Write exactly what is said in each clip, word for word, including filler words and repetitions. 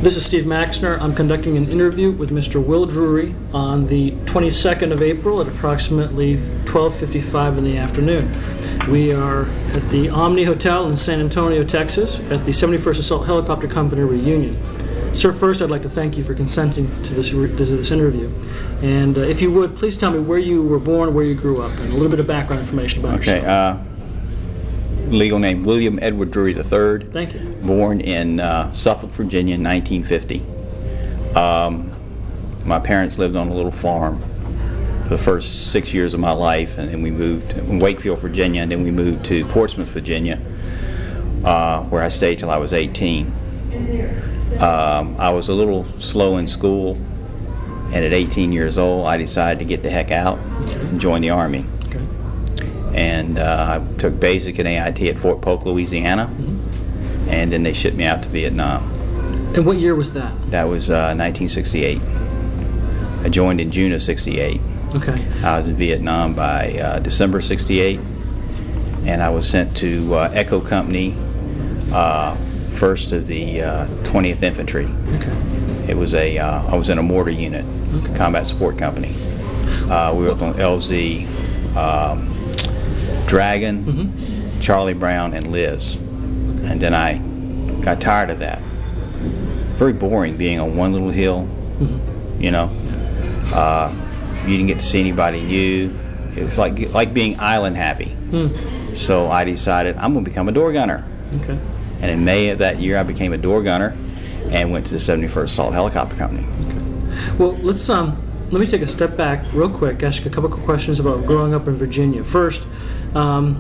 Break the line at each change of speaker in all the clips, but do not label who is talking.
This is Steve Maxner. I'm conducting an interview with Mister Will Drury on the twenty-second of April at approximately twelve fifty-five in the afternoon. We are at the Omni Hotel in San Antonio, Texas, at the seventy-first Assault Helicopter Company reunion. Sir, first I'd like to thank you for consenting to this, to this interview. And uh, if you would, please tell me where you were born, where you grew up, and a little bit of background information about
okay,
yourself.
Okay. Uh, legal name William Edward Drury the third.
Thank you.
Born in uh, Suffolk, Virginia in nineteen fifty. Um, my parents lived on a little farm for the first six years of my life, and then we moved in Wakefield, Virginia, and then we moved to Portsmouth, Virginia, uh, where I stayed till I was eighteen. Um, I was a little slow in school, and at eighteen years old I decided to get the heck out and join the Army.
Okay.
And uh, I took basic and A I T at Fort Polk, Louisiana, mm-hmm. and then they shipped me out to Vietnam.
And what year was that?
That was uh, nineteen sixty-eight. I joined in June of sixty-eight.
Okay.
I was in Vietnam by uh, December sixty-eight, and I was sent to uh, Echo Company, uh, first of the uh, twentieth Infantry.
Okay.
It was a, uh, I was in a mortar unit, okay. Combat Support Company. Uh, we were on L Z, um, Dragon, mm-hmm. Charlie Brown, and Liz. Okay. And then I got tired of that. Very boring being on one little hill, mm-hmm. you know. Uh, you didn't get to see anybody new. It was like like being island happy. Mm. So I decided I'm going to become a door gunner.
Okay.
And in May of that year, I became a door gunner and went to the seventy-first Assault Helicopter Company.
Okay. Well, let's um, let me take a step back real quick. Ask you a couple of questions about growing up in Virginia. First, um,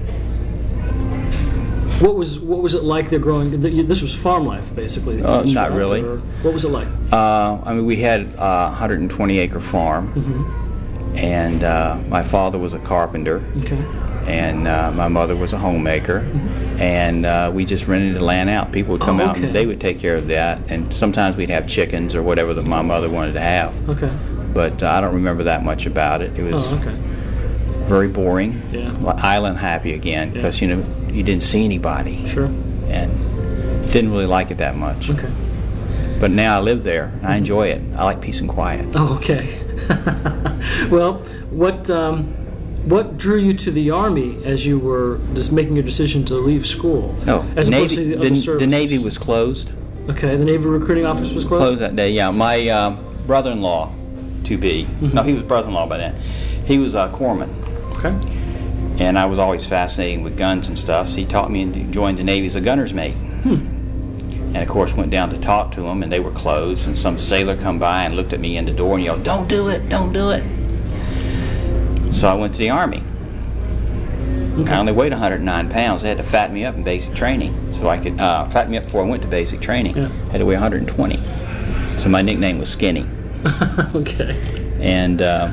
what was what was it like there growing? This was farm life, basically.
Uh, not really.
Or what was it like?
Uh, I mean, we had a one hundred twenty acre farm, mm-hmm. and uh, my father was a carpenter.
Okay.
And uh, my mother was a homemaker, mm-hmm. and uh, we just rented the land out. People would come
oh, okay.
out and they would take care of that, and sometimes we'd have chickens or whatever that my mother wanted to have.
Okay.
But uh, I don't remember that much about it. It was
oh, okay.
very boring.
Yeah.
Island happy again, because yeah. you know you didn't see anybody.
Sure.
And didn't really like it that much.
Okay.
But now I live there, and I enjoy it. I like peace and quiet.
Oh, okay. Well, what? Um, What drew you to the Army as you were just making your decision to leave school?
No,
as
Navy,
opposed to the, other
the, the Navy was closed.
Okay, the Navy recruiting office was closed?
Closed that day, yeah. My uh, brother-in-law, to be, mm-hmm. no, he was brother-in-law by then, he was a corpsman.
Okay.
And I was always fascinated with guns and stuff, so he taught me and joined the Navy as a gunner's mate. Hmm. And of course went down to talk to them, and they were closed, and some sailor come by and looked at me in the door and yelled, "Don't do it, don't do it." So I went to the Army. Okay. I only weighed one hundred nine pounds. They had to fatten me up in basic training, so I could uh, fatten me up before I went to basic training. Yeah. I had to weigh one hundred twenty. So my nickname was Skinny.
Okay. And
uh,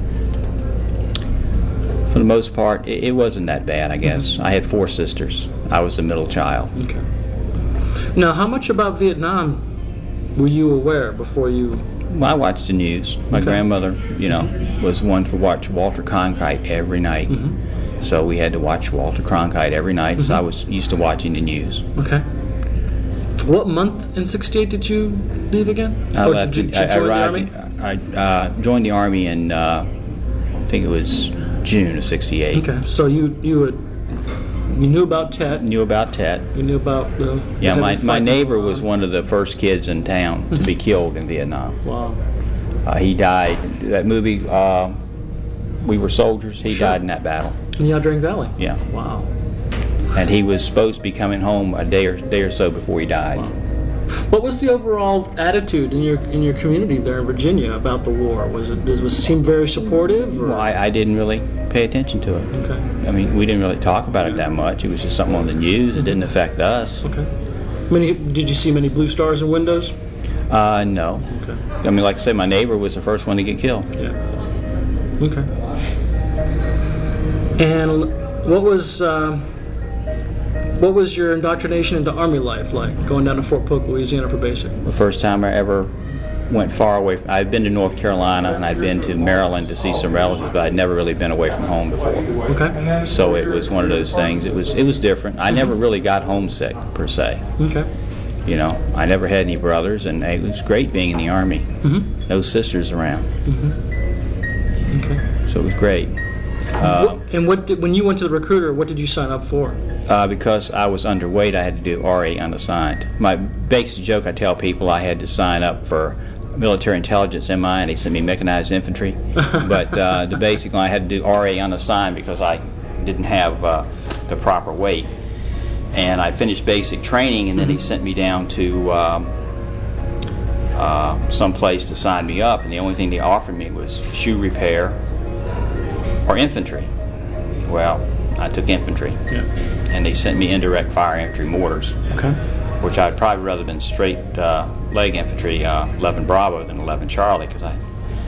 for the most part, it, it wasn't that bad, I guess. Mm-hmm. I had four sisters. I was the middle child.
Okay. Now, how much about Vietnam were you aware before you?
Well, I watched the news. My okay. grandmother, you know, was one to watch Walter Cronkite every night. Mm-hmm. So we had to watch Walter Cronkite every night. Mm-hmm. So I was used to watching the news.
Okay. What month in sixty-eight did you leave again?
I
or
left.
Did you,
I,
did
I
you join
arrived.
the Army?
I uh, joined the Army in, uh, I think it was June of sixty-eight.
Okay. So you you had. You knew about Tet.
Knew about Tet.
You knew about the.
Yeah, my my neighbor was one of the first kids in town to be killed in Vietnam.
Wow.
Uh, he died. That movie, uh, We Were Soldiers. He
sure.
died in that battle.
In Yadring Valley.
Yeah.
Wow.
And he was supposed to be coming home a day or day or so before he died.
Wow. What was the overall attitude in your in your community there in Virginia about the war? Was it does it seem very supportive? Or?
Well, I, I didn't really pay attention to it.
Okay.
I mean, we didn't really talk about it that much. It was just something on the news. It didn't affect us.
Okay. Many, did you see many blue stars in windows?
Uh, no.
Okay.
I mean, like I said, my neighbor was the first one to get killed.
Yeah. Okay. And what was uh, what was your indoctrination into Army life like, going down to Fort Polk, Louisiana for basic?
The first time I ever went far away. I'd been to North Carolina and I'd been to Maryland to see some relatives, but I'd never really been away from home before.
Okay.
So it was one of those things. It was it was different. I never really got homesick per se.
Okay.
You know, I never had any brothers, and it was great being in the Army.
Mm-hmm.
No sisters around.
Mm-hmm. Okay.
So it was great. Uh,
and what did, when you went to the recruiter, what did you sign up for?
Uh, because I was underweight, I had to do R A unassigned. My basic joke I tell people, I had to sign up for military intelligence, M I, and they sent me mechanized infantry. But uh, the basic line, I had to do R A unassigned because I didn't have uh, the proper weight. And I finished basic training, and then
mm-hmm.
he sent me down to um, uh, some place to sign me up, and the only thing they offered me was shoe repair or infantry. Well, I took infantry,
yeah.
and they sent me indirect fire infantry mortars,
okay.
which I'd probably rather than straight uh, leg infantry, uh, eleven Bravo than eleven Charlie, because I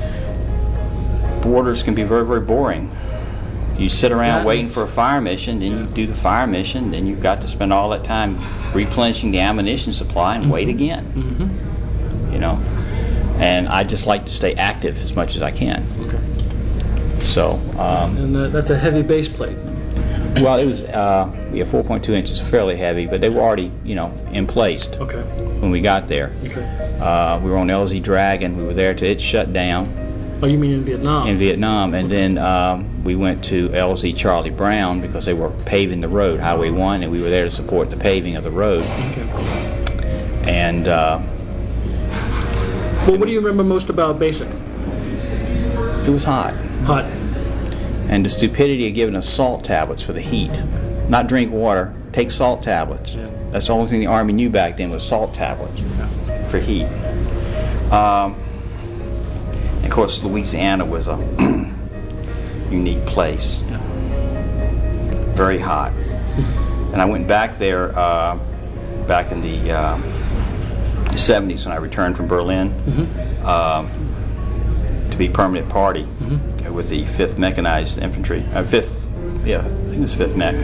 mortars can be very, very boring. You sit around
That
waiting
is,
for a fire mission, then
yeah.
you do the fire mission, then you've got to spend all that time replenishing the ammunition supply and mm-hmm. wait again.
Mm-hmm.
You know, and I just like to stay active as much as I can.
Okay.
So. Um,
and uh, that's a heavy base plate.
Well, it was uh, yeah, four point two inches, fairly heavy, but they were already, you know, emplaced.
Okay.
When we got there.
Okay.
Uh, we were on L Z Dragon. We were there till it shut down.
Oh, you mean in Vietnam?
In Vietnam, and
okay.
then um, we went to L Z Charlie Brown because they were paving the road, Highway one, and we were there to support the paving of the road.
Okay.
And. Uh,
well, what do you remember most about basic?
It was hot.
Hot.
And the stupidity of giving us salt tablets for the heat. Not drink water, take salt tablets.
Yeah.
That's the only thing the Army knew back then was salt tablets yeah. for heat. Um, and of course, Louisiana was a unique place.
Yeah.
Very hot. And I went back there uh, back in the uh, seventies when I returned from Berlin mm-hmm. um, to be permanent party. Mm-hmm. with the fifth Mechanized Infantry, uh, fifth, yeah, I think it was fifth Mech,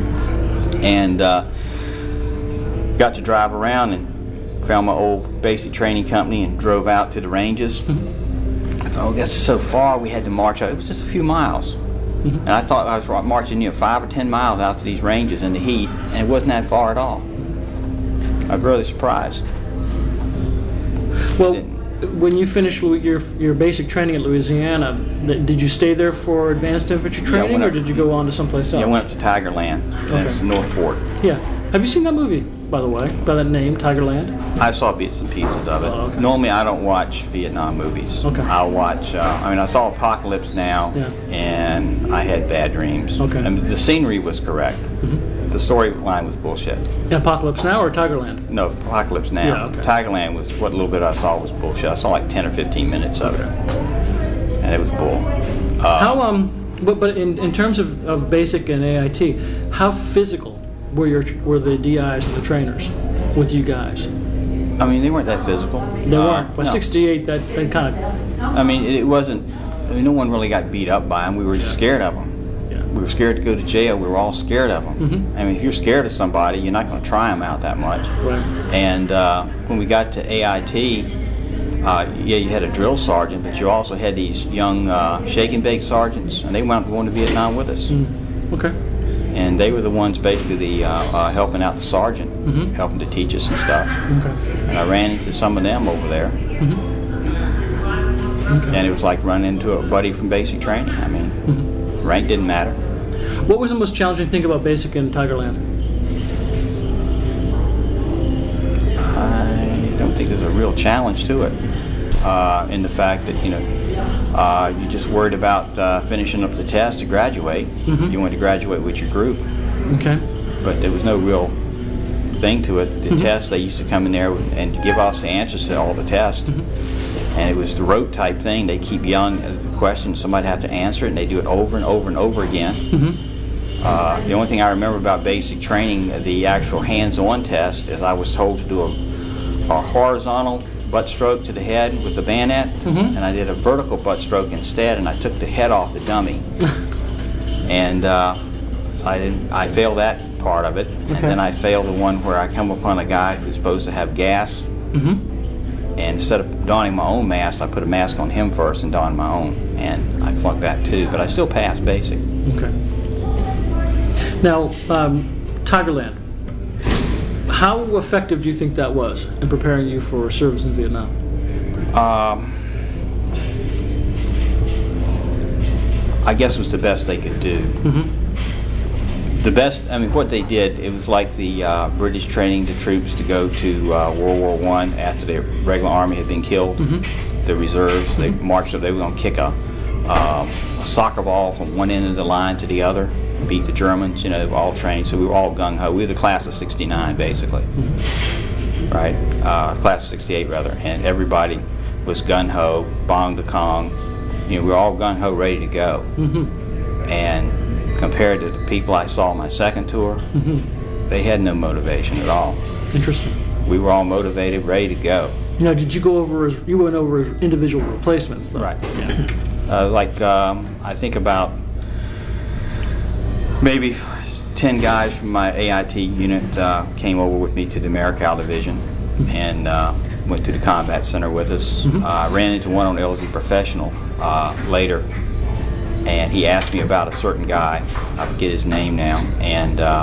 and uh, got to drive around and found my old basic training company and drove out to the ranges. Mm-hmm. I thought, oh, that's so far. We had to march out. It was just a few miles, mm-hmm. and I thought I was marching, you know, five or ten miles out to these ranges in the heat, and it wasn't that far at all. I was really surprised.
Well. When you finished your your basic training at Louisiana, did you stay there for advanced infantry training,
yeah,
or did you go on to someplace else?
Yeah, I went up to Tigerland.
Okay.
It's North Fork.
Yeah. Have you seen that movie, by the way, by that name, Tigerland?
I saw bits and pieces of it.
Oh, okay.
Normally, I don't watch Vietnam movies.
Okay.
I'll watch. Uh, I mean, I saw Apocalypse Now,
yeah.
and I had bad dreams.
Okay.
I mean, the scenery was correct.
Mm-hmm.
The storyline was bullshit.
Apocalypse Now or Tigerland?
No, Apocalypse Now.
Yeah, okay.
Tigerland was what little bit I saw was bullshit. I saw like ten or fifteen minutes of it, and it was bull. Uh,
how um, but but in, in terms of, of basic and A I T, how physical were your were the D Is and the trainers with you guys?
I mean, they weren't that physical.
They
uh,
weren't. By
no.
sixty-eight, that that kind of.
I mean, it, it wasn't. I mean, no one really got beat up by them. We were just scared of them. We were scared to go to jail. We were all scared of them. Mm-hmm. I mean, if you're scared of somebody, you're not going to try them out that much.
Right.
And uh, when we got to A I T, uh, yeah, you had a drill sergeant, but you also had these young uh, shake and bake sergeants, and they wound up going to Vietnam with us.
Mm. Okay.
And they were the ones basically the, uh, uh, helping out the sergeant, mm-hmm. helping to teach us and stuff.
Okay.
And I ran into some of them over there.
Mm-hmm. Okay.
And it was like running into a buddy from basic training. I mean, mm-hmm. rank didn't matter.
What was the most challenging thing about basic in Tigerland?
I don't think there's a real challenge to it. Uh, in the fact that, you know, uh, you just worried about uh, finishing up the test to graduate. Mm-hmm. You wanted to graduate with your group.
Okay.
But there was no real thing to it. The mm-hmm. tests, they used to come in there and give us the answers to all the tests. Mm-hmm. And it was the rote type thing. They keep yelling the question, somebody have to answer it, and they do it over and over and over again. Mm-hmm. uh, the only thing I remember about basic training, the actual hands-on test, is I was told to do a, a horizontal butt stroke to the head with the bayonet, mm-hmm. and I did a vertical butt stroke instead, and I took the head off the dummy. and uh, I didn't. I failed that part of it, and
okay.
then I failed the one where I come upon a guy who's supposed to have gas. Mm-hmm. And instead of donning my own mask, I put a mask on him first and donned my own. And I flunked that too, but I still passed basic.
Okay. Now, um, Tigerland. How effective do you think that was in preparing you for service in Vietnam?
Um, I guess it was the best they could do.
Mm-hmm.
The best, I mean, what they did, it was like the uh, British training the troops to go to uh, World War One after the regular army had been killed. Mm-hmm. The reserves, mm-hmm. they marched up, they were going to kick a, um, a soccer ball from one end of the line to the other, beat the Germans. You know, they were all trained, so we were all gung-ho. We were the class of sixty-nine, basically. Mm-hmm. Right? Uh, class of sixty-eight, rather. And everybody was gung-ho, bong to kong. You know, we were all gung-ho, ready to go. Mm-hmm. And compared to the people I saw on my second tour, mm-hmm. they had no motivation at all.
Interesting.
We were all motivated, ready to go.
Now, did you go over as you went over as individual replacements, though?
Right. Yeah. uh, like um, I think about maybe ten guys from my A I T unit uh, came over with me to the Marical division, mm-hmm. and uh, went to the combat center with us. Mm-hmm. uh, I ran into one on L Z Professional uh, later, and he asked me about a certain guy. I forget his name now, and uh,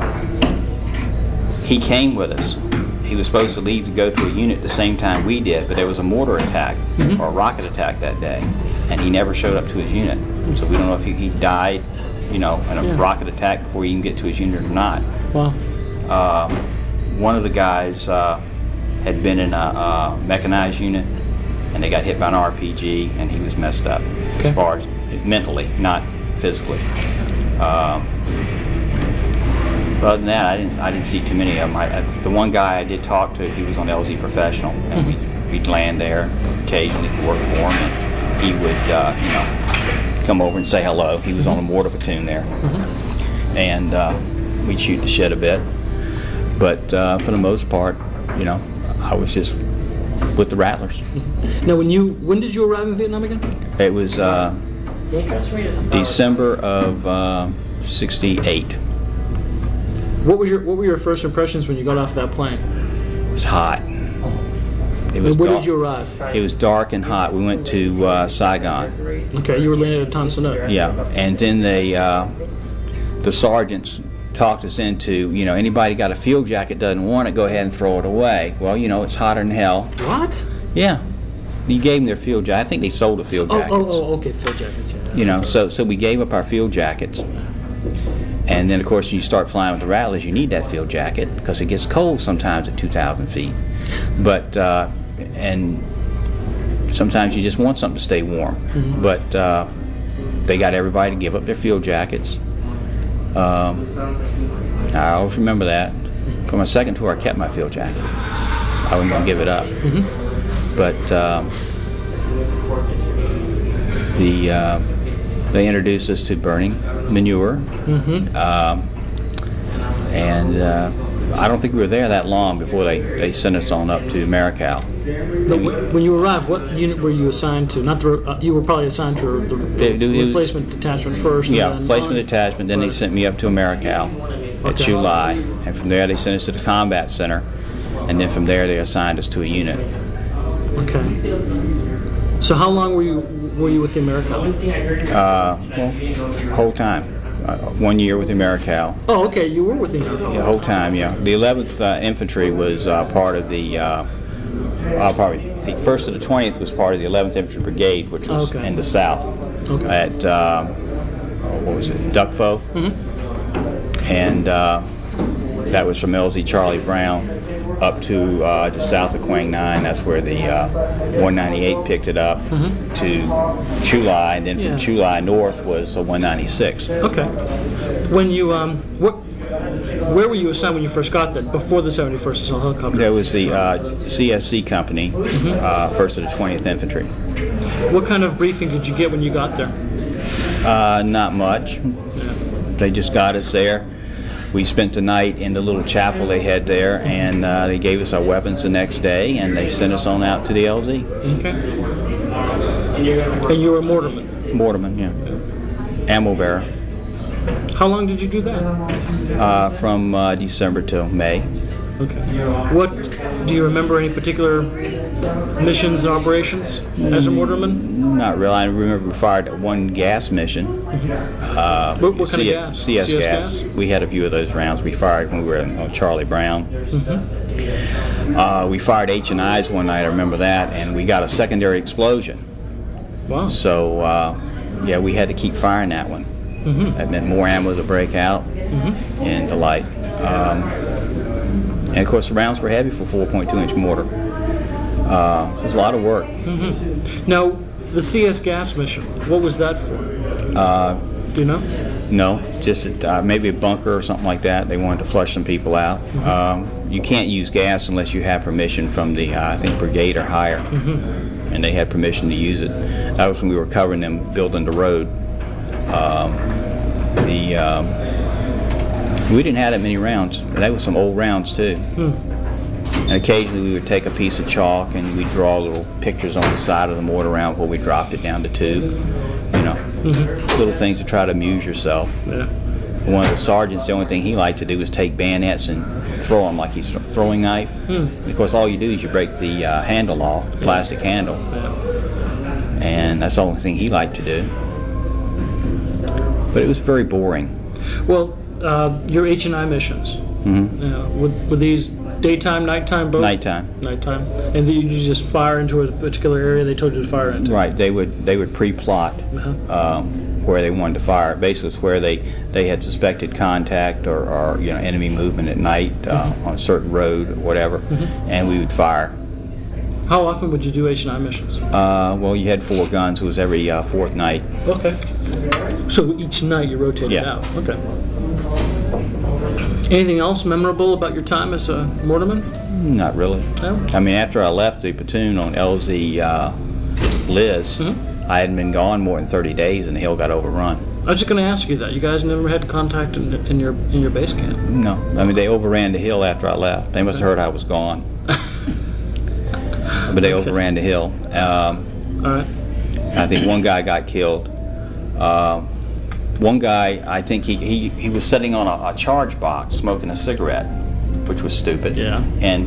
he came with us. He was supposed to leave to go to a unit the same time we did, but there was a mortar attack, mm-hmm. or a rocket attack that day, and he never showed up to his unit. So we don't know if he, he died, you know, in a yeah. rocket attack before he can get to his unit or not.
Wow.
Um, one of the guys uh, had been in a, a mechanized unit, and they got hit by an R P G, and he was messed up, okay. as far as mentally, not physically. Um, other than that, I didn't I didn't see too many of them. I, I, the one guy I did talk to, he was on L Z Professional, and mm-hmm. we'd, we'd land there occasionally to work for him, and he would, uh, you know, come over and say hello. He was on a mortar platoon there, mm-hmm. and uh, we'd shoot the shit a bit. But uh, for the most part, you know, I was just with the Rattlers.
Mm-hmm. Now, when you when did you arrive in Vietnam again?
It was uh, December of uh, sixty-eight.
What was your What were your first impressions when you got off that plane?
It was hot. It was
Where
dark.
did you arrive?
It was dark and hot. We went to uh, Saigon.
Okay, you were landed at Tan Son Nhut.
Yeah, and then they, uh, the sergeants talked us into, you know, anybody got a field jacket doesn't want it, go ahead and throw it away. Well, you know, it's hotter than hell.
What?
Yeah. You gave them their field jacket. I think they sold the field jackets.
Oh, oh, oh, okay, field jackets. Yeah,
you know, so so we gave up our field jackets. And then, of course, you start flying with the Rattlers, you need that field jacket because it gets cold sometimes at two thousand feet. But, uh, and sometimes you just want something to stay warm. Mm-hmm. But uh, they got everybody to give up their field jackets. Um, I always remember that. For my second tour, I kept my field jacket. I wasn't going to give it up. Mm-hmm. But um, the uh, they introduced us to burning manure, mm-hmm. um, and uh, I don't think we were there that long before they, they sent us on up to Marical.
But when you arrived, what unit were you assigned to? Not the uh, you were probably assigned to the, the
it, it,
replacement detachment first.
Yeah,
and
replacement
on.
detachment. Then they sent me up to Marical at
okay.
Chu Lai, and from there they sent us to the combat center, and then from there they assigned us to a unit.
Okay. So how long were you were you with the Marical?
Uh, well, whole time. Uh, one year with the Marical.
Oh, okay. You were with the Marical.
The whole time, yeah. The eleventh uh, Infantry was uh, part of the. Uh, uh, probably the first to the twentieth was part of the eleventh Infantry Brigade, which was
okay.
in the south. Okay. At um, what was it, Duc Pho? Mm-hmm. And uh, that was from L Z Charlie Brown up to uh, the south of Quang Nine. That's where the uh, one ninety-eight picked it up, mm-hmm. to Chu Lai, and then from yeah. Chu Lai north was a one ninety-six.
Okay. When you um, what, where were you assigned when you first got there? Before the seventy-first Assault Helicopter?
There was the uh, C S C Company, mm-hmm. uh, first of the twentieth Infantry.
What kind of briefing did you get when you got there?
Uh, not much. Yeah. They just got us there. We spent the night in the little chapel they had there, and uh, they gave us our weapons the next day, and they sent us on out to the L Z.
Okay. And you were a mortarman?
Mortarman, yeah. Ammo bearer.
How long did you do that?
Uh, from uh, December till May.
Okay. What, do you remember any particular missions and operations as a mortarman?
Not really. I remember we fired one gas mission.
Mm-hmm.
uh,
What, what kind
C-
of gas?
C S,
C S
gas.
gas?
We had a few of those rounds we fired when we were on Charlie Brown.
Mm-hmm.
Uh, we fired H and I's one night, I remember that, and we got a secondary explosion.
Wow.
So, uh, yeah, we had to keep firing that one.
Mm-hmm.
That meant more ammo to break out
Mm-hmm.
and to light. Um, and of course, the rounds were heavy for four point two inch mortar. Uh, it was a lot of work.
Mm-hmm. Now, the C S gas mission, what was that for?
Uh,
Do you know?
no, just uh, maybe a bunker or something like that. They wanted to flush some people out.
Mm-hmm.
Um, you can't use gas unless you have permission from the, uh, I think, brigade or higher.
Mm-hmm.
And they had permission to use it. That was when we were covering them building the road. Um, the um, we didn't have that many rounds. That was some old rounds too.
Hmm.
And occasionally we would take a piece of chalk and we'd draw little pictures on the side of the mortar round before we dropped it down to two. You know,
Mm-hmm.
little things to try to amuse yourself.
Yeah.
One of the sergeants, the only thing he liked to do was take bayonets and throw them like he's a throwing knife.
Hmm.
And of course, all you do is you break the uh, handle off, the plastic handle,
Yeah.
and that's the only thing he liked to do. But it was very boring.
Well, uh, your H and I missions,
Mm-hmm.
uh, were, were these daytime, nighttime, both?
Nighttime.
Nighttime. And then you just fire into a particular area they told you to fire into?
Right. They would they would pre-plot
Uh-huh.
um, where they wanted to fire. Basically, it's where they, they had suspected contact or, or you know enemy movement at night uh, on a certain road or whatever, and we would fire.
How often would you do H and I missions?
Uh, well, you had four guns. It was every uh, fourth night.
Okay. So each night you rotated
Yeah.
out. Okay. Anything else memorable about your time as a mortarman?
Not really.
No?
I mean, after I left the platoon on L Z uh, Liz,
Mhm.
I hadn't been gone more than thirty days, and the hill got overrun.
I was just going to ask you that. You guys never had contact in, in your in your base camp?
No, I mean they overran the hill after I left. They must have heard I was gone, but they overran the hill. Um,
All right.
I think one guy got killed. Uh, one guy, I think he, he, he was sitting on a, a charge box smoking a cigarette, which was stupid.
Yeah.
And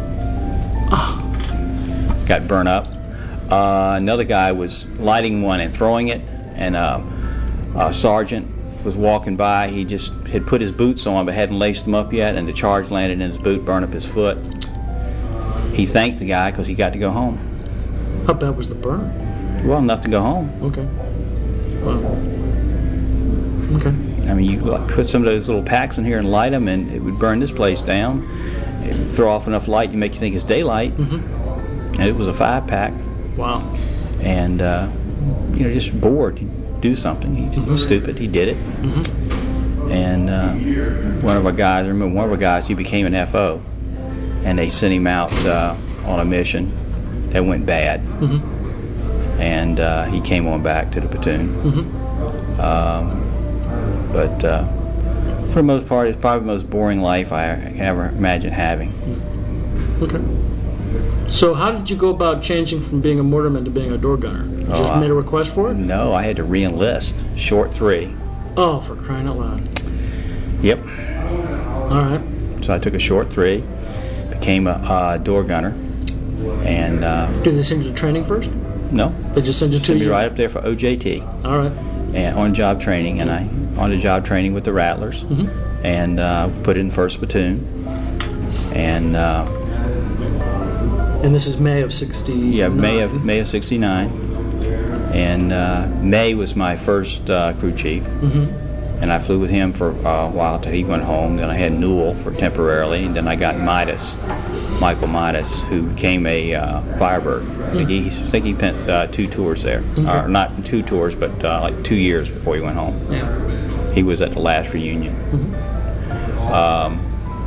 got burnt up. Uh, another guy was lighting one and throwing it, and uh, a sergeant was walking by. He just had put his boots on but hadn't laced them up yet, and the charge landed in his boot, burned up his foot. He thanked the guy because he got to go home.
How bad was the burn?
Well, enough to go home.
Okay. Wow. Okay.
I mean, you could put some of those little packs in here and light them, and it would burn this place down. It would throw off enough light to make you think it's daylight.
Mm-hmm.
And it was a five pack.
Wow.
And, uh, you know, just bored. He'd do something. He
Mhm.
was stupid. He did it.
Mm-hmm.
And uh, one of our guys, I remember one of our guys, he became an F O. And they sent him out uh, on a mission that went bad.
Mm-hmm.
And uh, he came on back to the platoon.
Mm-hmm.
Um, but uh, for the most part, it's probably the most boring life I can ever imagine having.
Okay. So how did you go about changing from being a mortarman to being a door gunner? You just
Oh,
made a request for it?
No, I had to re-enlist, short three.
Oh, for crying out loud.
Yep.
All right.
So I took a short three, became a uh, door gunner, and uh,
Did they send you to training first?
no,
They just send you to
sent me
you?
right up there for O J T
All right.
and on-job training, and I on-the-job training with the Rattlers,
Mhm.
and uh, put in first platoon, and uh,
And this is May of sixty.
yeah, May of May of sixty-nine, and uh, May was my first uh, crew chief.
Mm-hmm.
And I flew with him for uh, a while till he went home. Then I had Newell for temporarily, and then I got Midas, Michael Midas, who became a uh, Firebird. I think he, I think he spent uh, two tours there,
Okay.
or not two tours, but uh, like two years before he went home.
Yeah.
He was at the last reunion,
Mm-hmm.
um,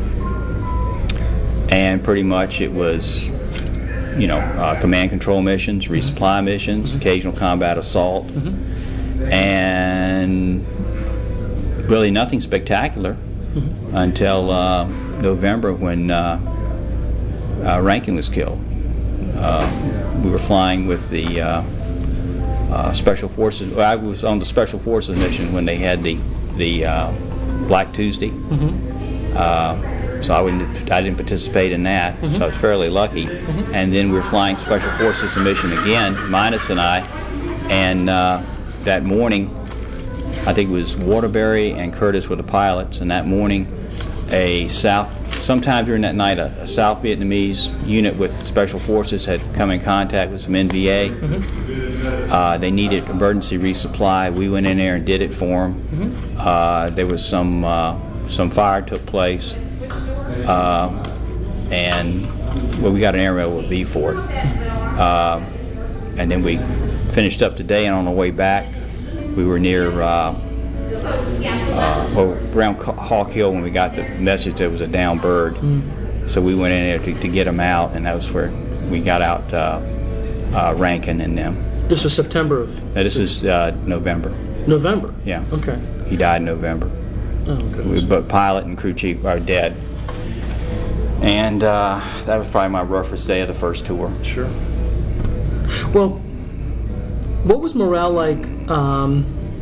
and pretty much it was, you know, uh, command control missions, resupply missions, occasional combat assault,
Mm-hmm.
and really nothing spectacular
Mm-hmm.
until uh, November when uh, uh, Rankin was killed. Uh, we were flying with the uh, uh, Special Forces. Well, I was on the Special Forces mission when they had the the uh, Black Tuesday.
Mm-hmm.
Uh, so I wouldn't. I didn't participate in that. Mm-hmm. So I was fairly lucky. Mm-hmm. And then we were flying Special Forces mission again, Minus and I. And uh, that morning, I think it was Waterbury and Curtis were the pilots. And that morning, a South, sometime during that night, a, a South Vietnamese unit with Special Forces had come in contact with some N V A. Mm-hmm. uh, they needed emergency resupply. We went in there and did it for them. Mm-hmm. uh, there was some uh, some fire took place, uh, and well, we got an aerial with B for it. Uh, and then we finished up today, and on the way back, we were near. Uh, Uh, well, around Hawk Hill when we got the message there was a down bird. Mm. So we went in there to, to get him out, and that was where we got out uh, uh, Rankin and them.
This was September of?
No, this is uh, November.
November?
Yeah.
Okay.
He died in November.
Oh, goodness.
But pilot and crew chief are dead. And uh, that was probably my roughest day of the first tour.
Sure. Well, what was morale like um,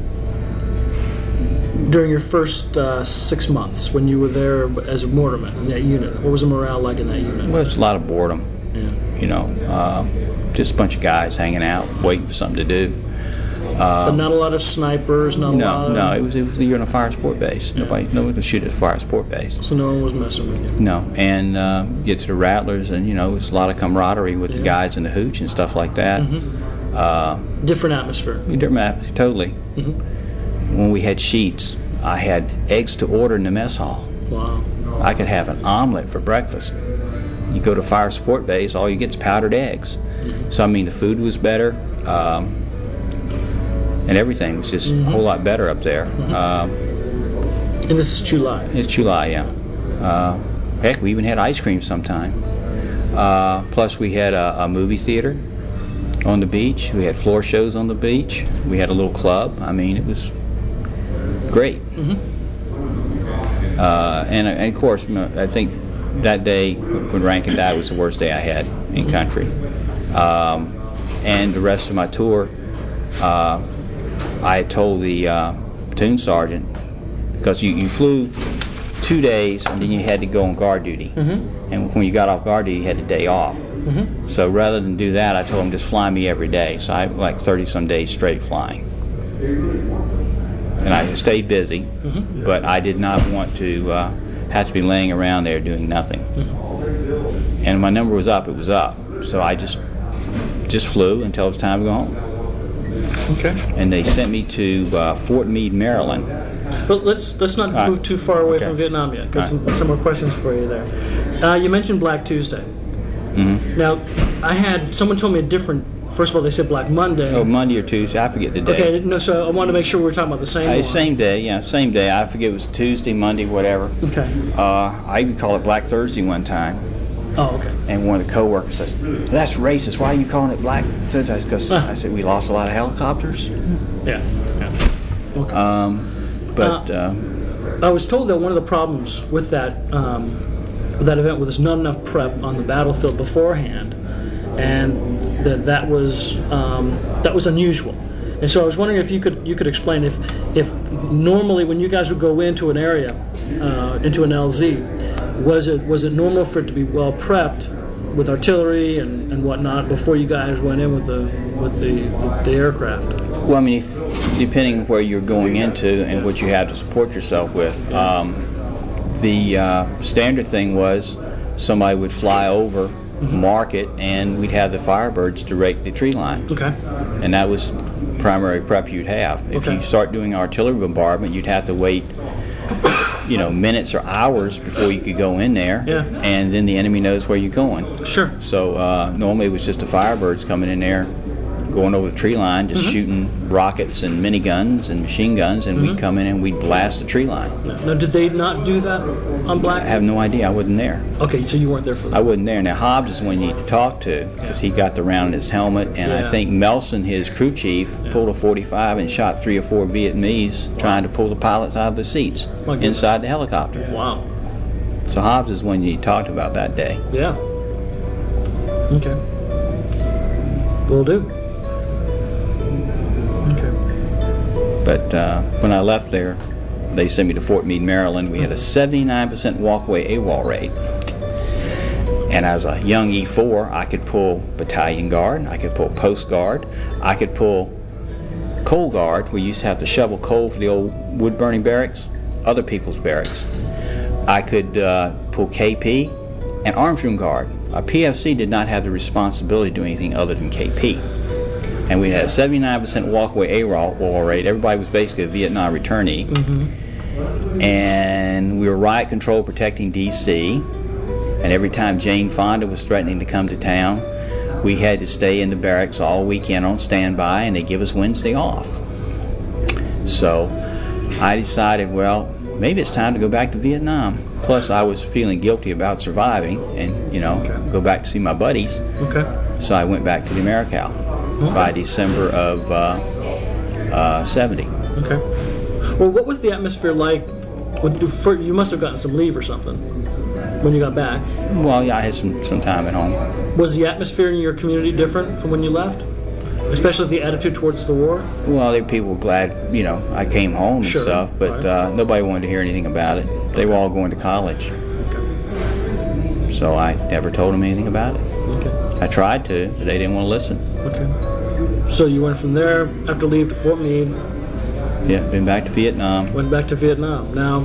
during your first uh, six months when you were there as a mortarman in that unit? What was the morale like in that unit?
Well, it's a lot of boredom.
Yeah.
You know, uh, just a bunch of guys hanging out, waiting for something to do. Uh,
but not a lot of snipers, not a
no,
lot of...
No, it was, it was, you're in a fire sport base. Yeah. Nobody, no one could shoot at a fire sport base.
So no one was messing with you?
No, and uh, get to the Rattlers, and, you know, it was a lot of camaraderie with yeah. the guys in the hooch and stuff like that.
Mm-hmm.
uh,
different atmosphere.
Different atmosphere, totally. Mm-hmm. When we had sheets, I had eggs to order in the mess hall.
Wow.
I could have an omelet for breakfast. You go to fire sport base, all you get is powdered eggs. Mm-hmm. So, I mean, the food was better. Um, And everything was just mm-hmm. a whole lot better up there.
Mm-hmm.
uh,
and this is July.
It's July, yeah. Uh, heck, we even had ice cream sometime. Uh, plus, we had a, a movie theater on the beach. We had floor shows on the beach. We had a little club. I mean, it was great. Mm-hmm. uh, and, and of course, I think that day when Rankin died was the worst day I had in mm-hmm. country. Um, and the rest of my tour, uh, I had told the uh, platoon sergeant, because you, you flew two days and then you had to go on guard duty. Mm-hmm. And when you got off guard duty, you had the day off. Mm-hmm. So rather than do that, I told him just fly me every day. So I like thirty some days straight flying. And I stayed busy, mm-hmm. but I did not want to uh, have to be laying around there doing nothing. Mm-hmm. And my number was up, it was up. So I just just flew until it was time to go home.
Okay.
And they sent me to uh, Fort Meade, Maryland.
But let's let's not
All
move
right.
too far away
Okay.
from Vietnam yet. Got some,
right.
some more questions for you there. Uh, you mentioned Black Tuesday.
Mm-hmm.
Now, I had someone told me a different. First of all, they said Black Monday.
Oh, Monday or Tuesday, I forget the day.
Okay, no. So I wanted to make sure we were talking about the same
Uh,
one.
same day, yeah, same day. I forget it was Tuesday, Monday, whatever.
Okay.
Uh, I even called it Black Thursday one time.
Oh, okay.
And one of the coworkers says, "That's racist. Why are you calling it Black Thursday?" Because
Uh.
I said we lost a lot of helicopters.
Yeah. yeah. Okay.
Um, but
Uh,
uh,
I was told that one of the problems with that um, with that event was not enough prep on the battlefield beforehand, and that that was um, that was unusual. And so I was wondering if you could you could explain if if normally when you guys would go into an area, uh, into an L Z, was it was it normal for it to be well prepped with artillery and, and whatnot before you guys went in with the with the with the aircraft?
well, I mean, if, depending where you're going into and what you have to support yourself with, um, the uh, standard thing was somebody would fly over, mm-hmm. mark it, and we'd have the Firebirds direct the tree line.
Okay.
And that was primary prep you'd have. If
Okay.
you start doing artillery bombardment, you'd have to wait, you know, minutes or hours before you could go in there.
Yeah.
And then the enemy knows where you're going.
Sure.
So uh, normally it was just the Firebirds coming in there, going over the tree line, just mm-hmm. shooting rockets and miniguns and machine guns, and mm-hmm. we'd come in and we'd blast the tree line.
Now, did they not do that on Black?
I have no idea. I wasn't there.
Okay, so you weren't there for that.
I wasn't there. Now, Hobbs is one you need to talk to, because he got the round in his helmet, and
Yeah.
I think Melson, his crew chief,
Yeah.
pulled a forty-five and shot three or four Vietnamese trying to pull the pilots out of the seats
My goodness.
inside the helicopter.
Wow.
So Hobbs is one you need to talk to about that day.
Yeah. Okay. Will do. Okay.
But uh, when I left there, they sent me to Fort Meade, Maryland. We had a seventy-nine percent walkaway AWOL rate. And as a young E four, I could pull battalion guard, I could pull post guard, I could pull coal guard. We used to have to shovel coal for the old wood burning barracks, other people's barracks. I could uh, pull K P and arms room guard. A P F C did not have the responsibility to do anything other than K P. And we had a seventy-nine percent walkaway AWOL rate. Everybody was basically a Vietnam returnee. Mm-hmm. And we were riot control protecting D C. And every time Jane Fonda was threatening to come to town, we had to stay in the barracks all weekend on standby, and they give us Wednesday off. So I decided, well, maybe it's time to go back to Vietnam. Plus, I was feeling guilty about surviving and, you know, okay. go back to see my buddies. Okay. So I went back to the AmeriCal okay. by December of uh, uh, seventy.
Okay. Well, what was the atmosphere like? When you, for, you must have gotten some leave or something when you got back.
Well, yeah, I had some, some time at home.
Was the atmosphere in your community different from when you left? Especially the attitude towards the war?
Well, they, people were glad, you know, I came home and
sure.
stuff, but
right. uh,
nobody wanted to hear anything about it. They okay. were all going to college. Okay. So I never told them anything about it. Okay. I tried to, but they didn't want to listen.
Okay. So you went from there after leave to Fort Meade.
Yeah, been back to Vietnam.
Went back to Vietnam. Now,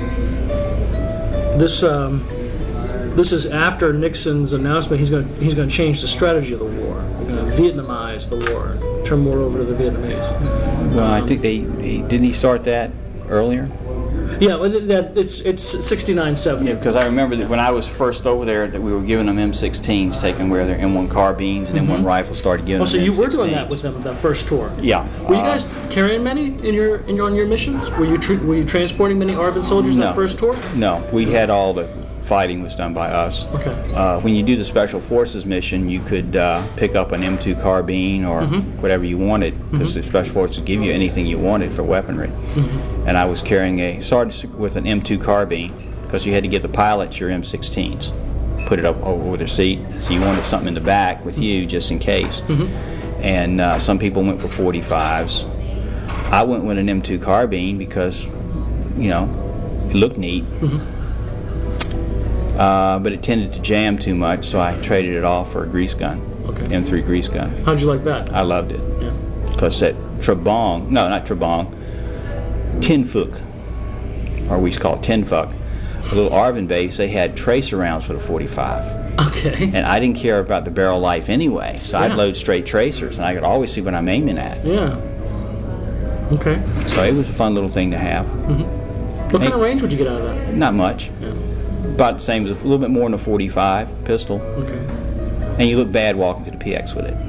this um, this is after Nixon's announcement he's going he's going to change the strategy of the war. He's going to Vietnamize the war, turn more over to the Vietnamese.
Well, um, I think they he, didn't he start that earlier?
Yeah, well, that it's it's sixty-nine seventy.
Yeah, because I remember that when I was first over there, that we were giving them M sixteens, taking where their M one carbines and mm-hmm. M one rifles started giving
oh,
them
so you
M sixteens.
were doing that with them that first tour?
Yeah.
Were you
uh,
guys carrying many in your in your on your missions? Were you tr were you transporting many ARVN soldiers
no,
that first tour?
No, we had all the fighting was done by us.
Okay.
Uh, when you do the Special Forces mission, you could uh, pick up an M two carbine or mm-hmm. whatever you wanted, because mm-hmm. the Special Forces would give you anything you wanted for weaponry. Mm-hmm. And I was carrying a started with an M two carbine because you had to get the pilots your M sixteens, put it up over their seat. So you wanted something in the back with you just in case. Mm-hmm. And uh, some people went for forty-fives. I went with an M two carbine because, you know, it looked neat. Mm-hmm. Uh, but it tended to jam too much, so I traded it off for a grease gun, okay. M three grease gun.
How'd you like that?
I loved it. Yeah. Because that Trebong, no, not Trebong, Tin Phuc, or we used to call it Tin Phuc, a little ARVN base, they had tracer rounds for the forty-five.
Okay.
And I didn't care about the barrel life anyway, so yeah. I'd load straight tracers, and I could always see what I'm aiming at.
Yeah. Okay.
So it was a fun little thing to have.
Mm-hmm. What and kind of range would you get out of that?
Not much.
Yeah.
About the same as a little bit more than a forty-five pistol.
Okay.
And you look bad walking through the P X with it.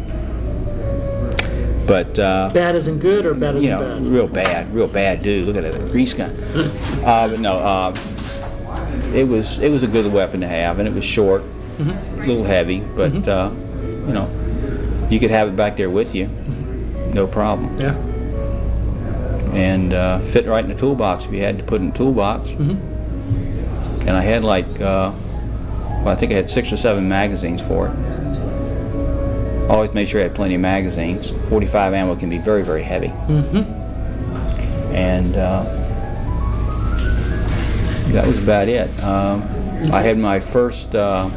But uh,
bad isn't good, or bad isn't
you know,
bad?
Real bad, real bad dude. Look at it, a grease gun. uh, but no, uh, it was it was a good weapon to have, and it was short, mm-hmm. a little heavy, but mm-hmm. uh, you know, you could have it back there with you, mm-hmm. no problem.
Yeah.
And uh, fit right in the toolbox if you had to put it in the toolbox. Mm-hmm. And I had like, uh, well, I think I had six or seven magazines for it. Always made sure I had plenty of magazines. forty-five ammo can be very, very heavy. Mm-hmm. And uh, that was about it. Um, I had my first uh,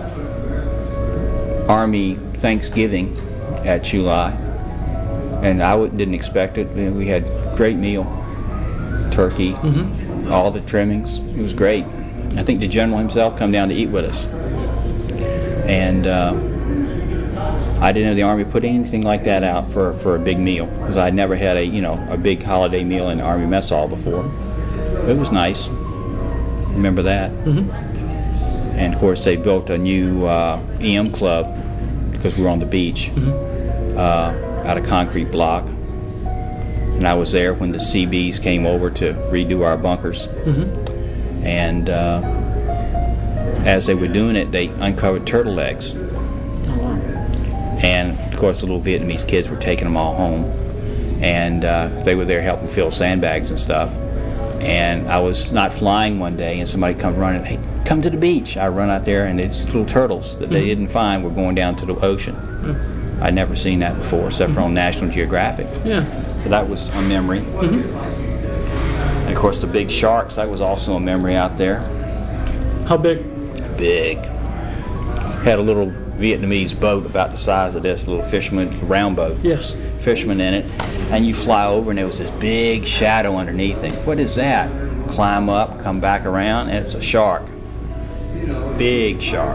Army Thanksgiving at Chulai, and I w didn't expect it. We had great meal, turkey, mm-hmm. all the trimmings. It was great. I think the general himself come down to eat with us, and uh, I didn't know the Army put anything like that out for for a big meal, because I had never had a you know a big holiday meal in the Army mess hall before. But it was nice. Remember that. Mm-hmm. And of course they built a new uh, E M club because we were on the beach, mm-hmm. uh, out of concrete block, and I was there when the C Bs came over to redo our bunkers. Mm-hmm. And uh, as they were doing it, they uncovered turtle eggs. Oh, wow. And of course the little Vietnamese kids were taking them all home, and uh, they were there helping fill sandbags and stuff. And I was not flying one day, and somebody come running, hey, come to the beach. I run out there, and these little turtles that mm-hmm. they didn't find were going down to the ocean. Mm-hmm. I'd never seen that before, except mm-hmm. for on National Geographic.
Yeah.
So that was a memory. Mm-hmm. And of Of course, the big sharks, that was also a memory out there.
How big?
Big. Had a little Vietnamese boat about the size of this, a little fisherman, round boat.
Yes.
Fisherman in it. And you fly over and there was this big shadow underneath it. What is that? Climb up, come back around, and it's a shark. Big shark.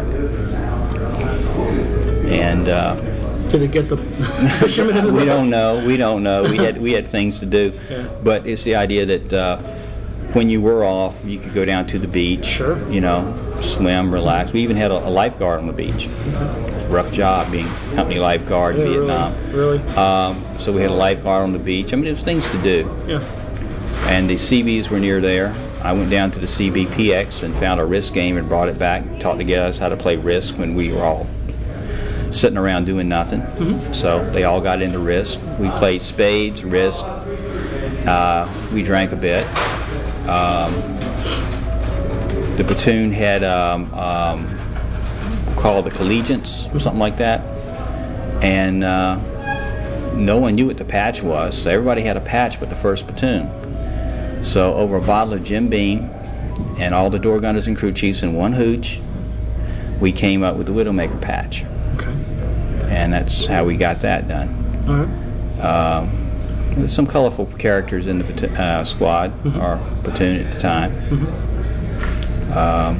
And uh,
did it get the fisherman in the
we
boat?
don't know. We don't know. We had we had things to do.
Yeah.
But it's the idea that uh, when you were off, you could go down to the beach.
Sure.
You know, swim, relax. We even had a, a lifeguard on the beach. It's a rough job being company lifeguard in
Yeah,
Vietnam.
Really? really?
Um, so we had a lifeguard on the beach. I mean, there's things to do.
Yeah.
And the C Bs were near there. I went down to the C B P X and found a Risk game and brought it back. Taught the guys how to play Risk when we were all sitting around doing nothing. Mm-hmm. So they all got into Risk. We played spades, Risk. Uh, we drank a bit. Um, the platoon had um, um, called the Collegiants or something like that. And uh, no one knew what the patch was. So everybody had a patch but the first platoon. So over a bottle of Jim Beam and all the door gunners and crew chiefs and one hooch, we came up with the Widowmaker patch.
Okay.
And that's how we got that done.
All right.
Um, there's some colorful characters in the platoon, uh, squad,
mm-hmm.
or platoon at the time.
Mm-hmm.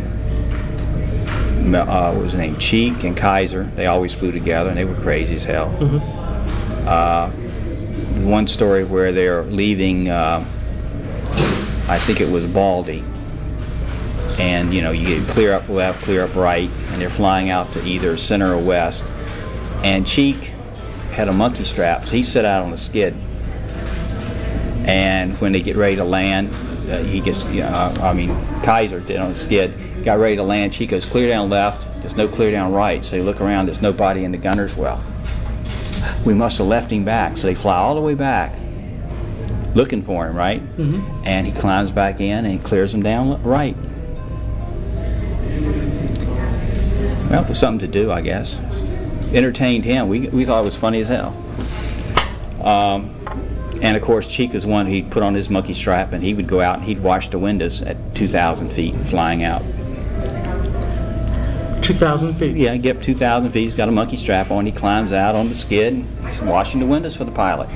Um, uh, what was his name? Cheek and Kaiser. They always flew together, and they were crazy as hell.
Mm-hmm.
Uh, one story where they're leaving. Uh, I think it was Baldy, and you know you get clear up left, clear up right, and they're flying out to either center or west. And Cheek had a monkey strap, so he set out on the skid. And when they get ready to land, uh, he gets, uh, I mean, Kaiser did on the skid, got ready to land. Cheek goes clear down left. There's no clear down right, so they look around. There's nobody in the gunner's well. We must have left him back, so they fly all the way back, looking for him, right? Mm-hmm. And he climbs back in and he clears him down right. Well, it was something to do, I guess. Entertained him. We we thought it was funny as hell. Um, and of course, Cheek was one he'd put on his monkey strap, and he would go out and he'd wash the windows at two thousand feet, flying out.
two thousand feet?
Yeah, get up two thousand feet. He's got a monkey strap on. He climbs out on the skid, and he's washing the windows for the pilot.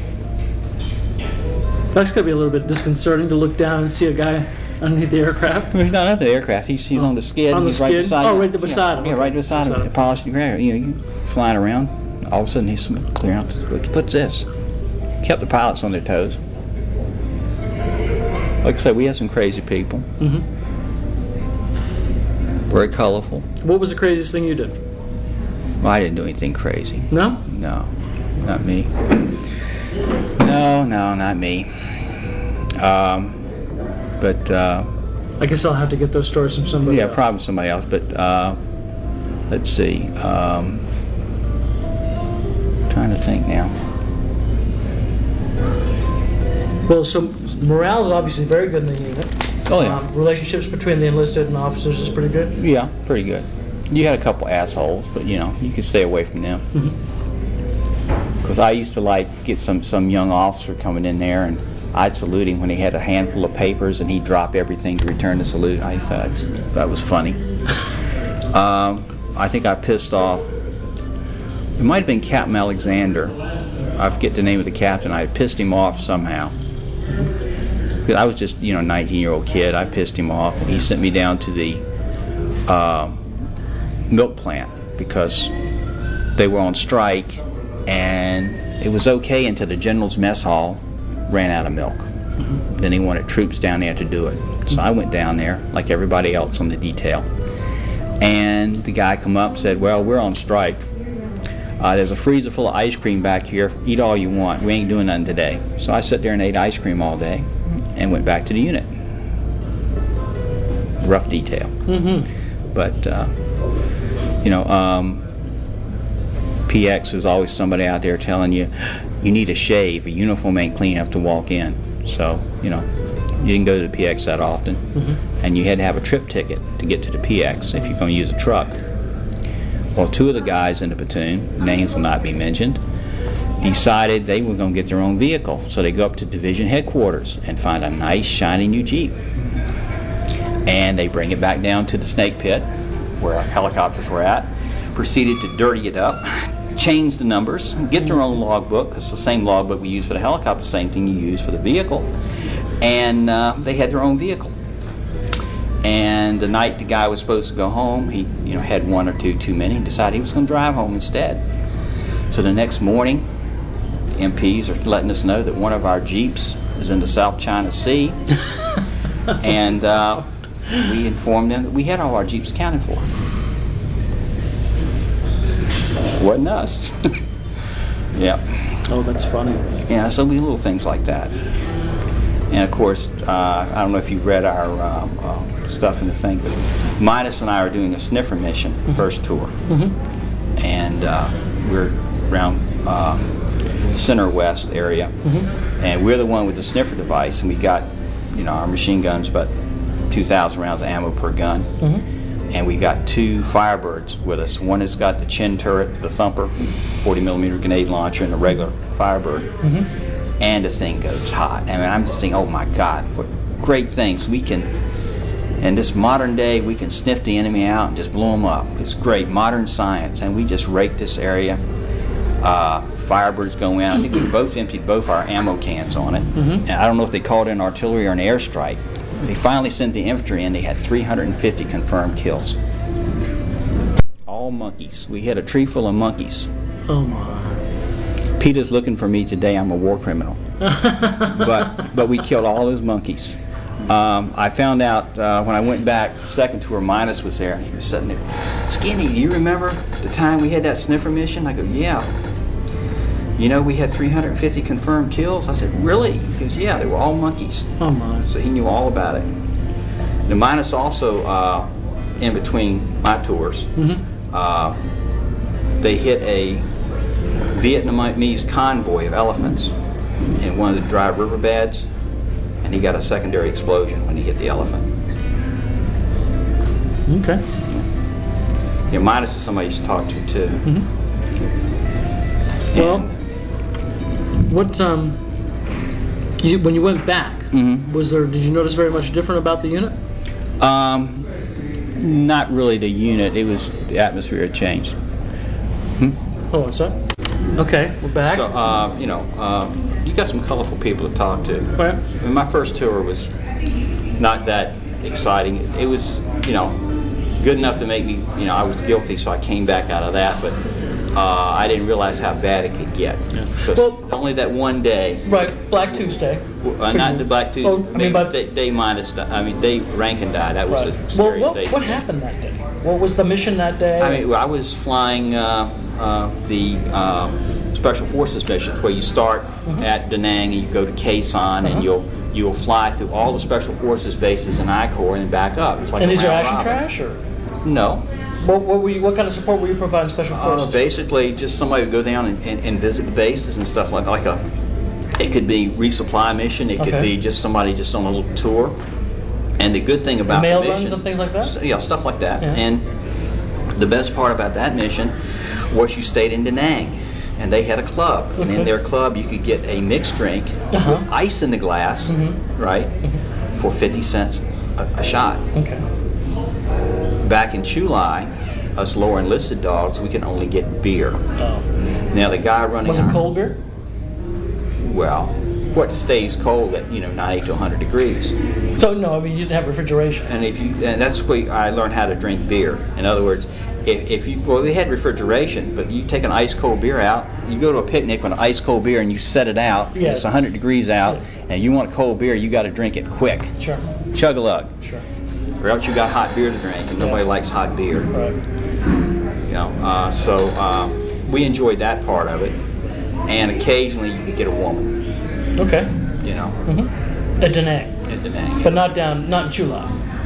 That's going to be a little bit disconcerting to look down and see a guy underneath the aircraft.
He's not at the aircraft. He's, he's oh. on the skid.
On the
he's
skid?
Right beside
oh,
him.
right there beside
yeah,
him.
Yeah,
okay.
right beside, beside him. him. Polished grader. You know, you flying around. All of a sudden, he's clearing out. What's this? Kept the pilots on their toes. Like I said, we had some crazy people.
Mm-hmm.
Very colorful.
What was the craziest thing you did?
Well, I didn't do anything crazy.
No?
No, not me. No, no, not me. Um, but uh,
I guess I'll have to get those stories from somebody
yeah,
else.
probably somebody else. But uh, let's see. Um, trying to think now.
Well, so morale is obviously very good in the unit.
Oh yeah.
Um, relationships between the enlisted and officers is pretty good.
Yeah, pretty good. You had a couple assholes, but you know you can stay away from them. Because mm-hmm. I used to like get some some young officer coming in there, and I'd salute him when he had a handful of papers, and he'd drop everything to return the salute. I thought that was funny. um, I think I pissed off. It might have been Captain Alexander. I forget the name of the captain. I had pissed him off somehow. I was just, you know, a nineteen-year-old kid. I pissed him off, and he sent me down to the uh, milk plant because they were on strike, and it was okay until the general's mess hall ran out of milk. Mm-hmm. Then he wanted troops down there to do it. So I went down there, like everybody else on the detail. And the guy come up and said, well, we're on strike. Uh, there's a freezer full of ice cream back here. Eat all you want. We ain't doing nothing today. So I sat there and ate ice cream all day and went back to the unit. Rough detail. Mm-hmm. But, uh, you know, um, P X was always somebody out there telling you, you need a shave. A uniform ain't clean enough to walk in. So, you know, you didn't go to the P X that often. Mm-hmm. And you had to have a trip ticket to get to the P X if you're going to use a truck. Well, two of the guys in the platoon, names will not be mentioned, decided they were going to get their own vehicle. So they go up to division headquarters and find a nice, shiny new Jeep. And they bring it back down to the snake pit where our helicopters were at, proceeded to dirty it up, change the numbers, get their own logbook, because the same logbook we use for the helicopter, same thing you use for the vehicle. And uh, they had their own vehicle. And the night the guy was supposed to go home, he you know had one or two too many and decided he was going to drive home instead. So the next morning, M Ps are letting us know that one of our Jeeps is in the South China Sea. And uh, we informed them that we had all our Jeeps accounted for. Wasn't us. Yeah.
Oh, that's funny.
Yeah, so we little things like that. And of course, uh, I don't know if you read our um, uh, stuff in the thing, but Midas and I are doing a sniffer mission, mm-hmm. first tour. Mm-hmm. And uh, we're around uh, center west area. Mm-hmm. And we're the one with the sniffer device, and we got, you know, our machine guns, about two thousand rounds of ammo per gun. Mm-hmm. And we got two Firebirds with us. One has got the chin turret, the thumper, forty millimeter grenade launcher, and a regular Firebird. Mm-hmm. And the thing goes hot. I mean, I'm just thinking, oh my God, what great things we can, in this modern day, we can sniff the enemy out and just blow them up. It's great, modern science, and we just raked this area. Uh, Firebirds going out. I think we both emptied both our ammo cans on it. Mm-hmm. And I don't know if they called in artillery or an airstrike. They finally sent the infantry in. They had three hundred fifty confirmed kills. All monkeys. We had a tree full of monkeys.
Oh my.
PETA's looking for me today. I'm a war criminal. but but we killed all those monkeys. Um, I found out uh, when I went back, the second tour, Midas was there. He was sitting there. Skinny, do you remember the time we had that sniffer mission? I go, yeah. You know, we had three hundred fifty confirmed kills. I said, really? He goes, yeah, they were all monkeys.
Oh my. So
he knew all about it. The Midas also, uh, in between my tours, mm-hmm. uh, they hit a Vietnamese convoy of elephants in one of the dry riverbeds, and he got a secondary explosion when he hit the elephant.
Okay.
Yeah, Midas is somebody you should talk to too.
Mm-hmm. Well, what um, you, when you went back, mm-hmm. was there? Did you notice very much different about the unit?
Um, not really the unit. It was the atmosphere had changed. Hmm?
Oh, what's that? Okay, we're back.
So, uh, you know, uh, you got some colorful people to talk to.
Right.
I mean, my first tour was not that exciting. It was, you know, good enough to make me, you know, I was guilty, so I came back out of that, but uh, I didn't realize how bad it could get. Because yeah. well, only that one day.
Right, Black Tuesday.
Uh, not the Black Tuesday. Oh, I mean, but day, day minus, I mean, Dave Rankin died. That was right. the scariest
well, what,
day.
What happened that day? What was the mission that day?
I mean, well, I was flying uh, uh, the uh, Special Forces missions, where you start mm-hmm. at Da Nang and you go to Khe Sanh, uh-huh. and you'll you'll fly through all the Special Forces bases in I Corps and then back up. It's like
and these are action
robin.
trash, or
no?
What, what were you? What kind of support were you providing Special Forces?
Uh, basically, just somebody would go down and, and, and visit the bases and stuff like like a. It could be resupply mission. It could okay. be just somebody just on a little tour. And the good thing about
mail
the mission,
runs and things like that?
Yeah, stuff like that.
Yeah.
And the best part about that mission was you stayed in Da Nang, and they had a club. Okay. And in their club, you could get a mixed drink uh-huh. with ice in the glass, mm-hmm. right, mm-hmm. for fifty cents a, a shot.
Okay.
Back in Chu Lai, us lower enlisted dogs, we can only get beer.
Oh.
Now the guy running
was it
our,
cold beer?
Well, what stays cold at you know ninety to one hundred degrees.
So no, I mean you didn't have refrigeration.
And if you, and that's where I learned how to drink beer. In other words, if, if you, well, we had refrigeration, but you take an ice cold beer out. You go to a picnic with an ice cold beer and you set it out.
Yeah.
It's one hundred degrees out,
yeah.
and you want cold beer. You got to drink it quick.
Sure.
Chug a lug.
Sure.
Or else you got hot beer to drink, and nobody yeah. likes hot beer.
Right.
You know, uh, so uh, we enjoyed that part of it, and occasionally you could get a woman.
Okay.
You know.
Mm-hmm. At Da Nang.
At Da Nang. Yeah.
But not down, not in Chu Lai.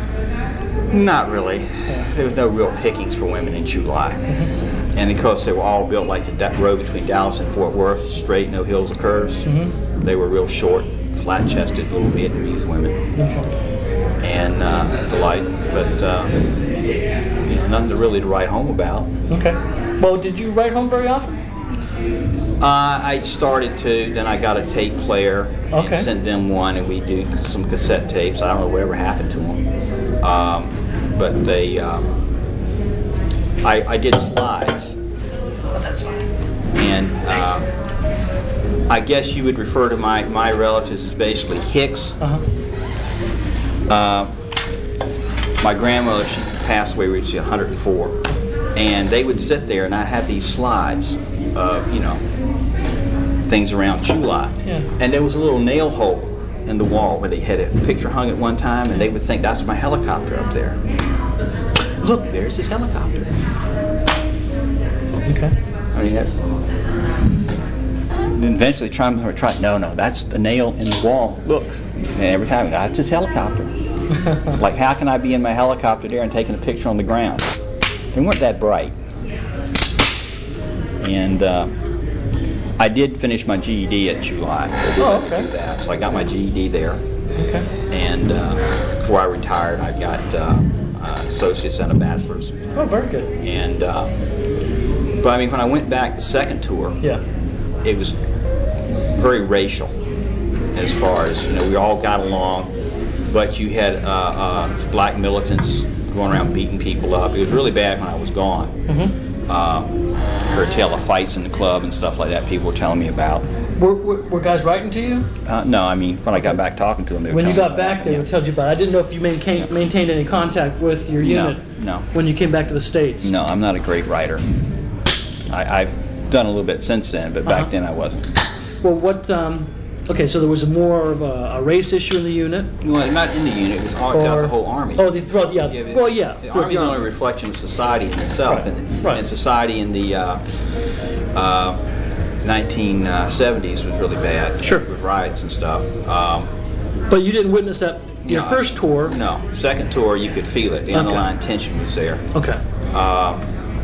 Not really.
Yeah.
There was no real pickings for women in Chu Lai. Mm-hmm. And because they were all built like the road between Dallas and Fort Worth, straight, no hills or curves, mm-hmm. they were real short, flat-chested little Vietnamese women.
Okay.
And uh, delight, but uh, you know, nothing to really to write home about.
Okay. Well, did you write home very often?
Uh, I started to, then I got a tape player
Okay.
and sent them one, and we do some cassette tapes. I don't know whatever happened to them, um, but they. Uh, I, I did slides.
Oh, that's fine.
And uh, I guess you would refer to my, my relatives as basically Hicks.
Uh-huh.
Uh, my grandmother, she passed away when she was one hundred and four. And they would sit there and I'd have these slides of, you know, things around July.
Yeah.
And there was a little nail hole in the wall where they had a picture hung at one time, and they would think that's my helicopter up there. Look, there's his helicopter.
Okay.
I mean, that, then eventually try to try. No, no, that's the nail in the wall. Look, and every time that's his helicopter. Like, how can I be in my helicopter there and taking a picture on the ground? They weren't that bright. And uh, I did finish my G E D at July.
Oh, okay.
Do that. So I got my G E D there.
Okay.
And uh, before I retired, I got uh, uh, associates and a bachelor's.
Oh, very good.
And uh, but I mean, when I went back the second tour,
Yeah.
it was very racial as far as, you know, we all got along, but you had uh, uh, black militants going around beating people up. It was really bad when I was gone.
Mm-hmm.
Uh, heard tell of fights in the club and stuff like that people were telling me about.
Were, were, were guys writing to you?
Uh, no, I mean, when I got back talking to them, they were
When you
telling
got
me
back,
about
they
it,
would tell you about it. I didn't know if you maintain, maintained any contact with your
No,
unit
no.
when you came back to the States.
No, I'm not a great writer. I, I've done a little bit since then, but back
Uh-huh.
then I wasn't.
Well, what, um, okay, so there was more of a, a race issue in the unit?
Well, not in the unit, it was all throughout
Or-
the whole Army.
Oh, the, throughout, yeah,
Yeah,
well, yeah.
The
throughout
Army's
the
only a
Army.
reflection of society in itself,
Right,
and,
right.
and society in the uh, uh, nineteen seventies was really bad.
Sure.
With riots and stuff. Um,
But you didn't witness that your
no,
first tour?
No. Second tour, you could feel it. The
Okay.
underlying tension was there.
Okay.
Uh,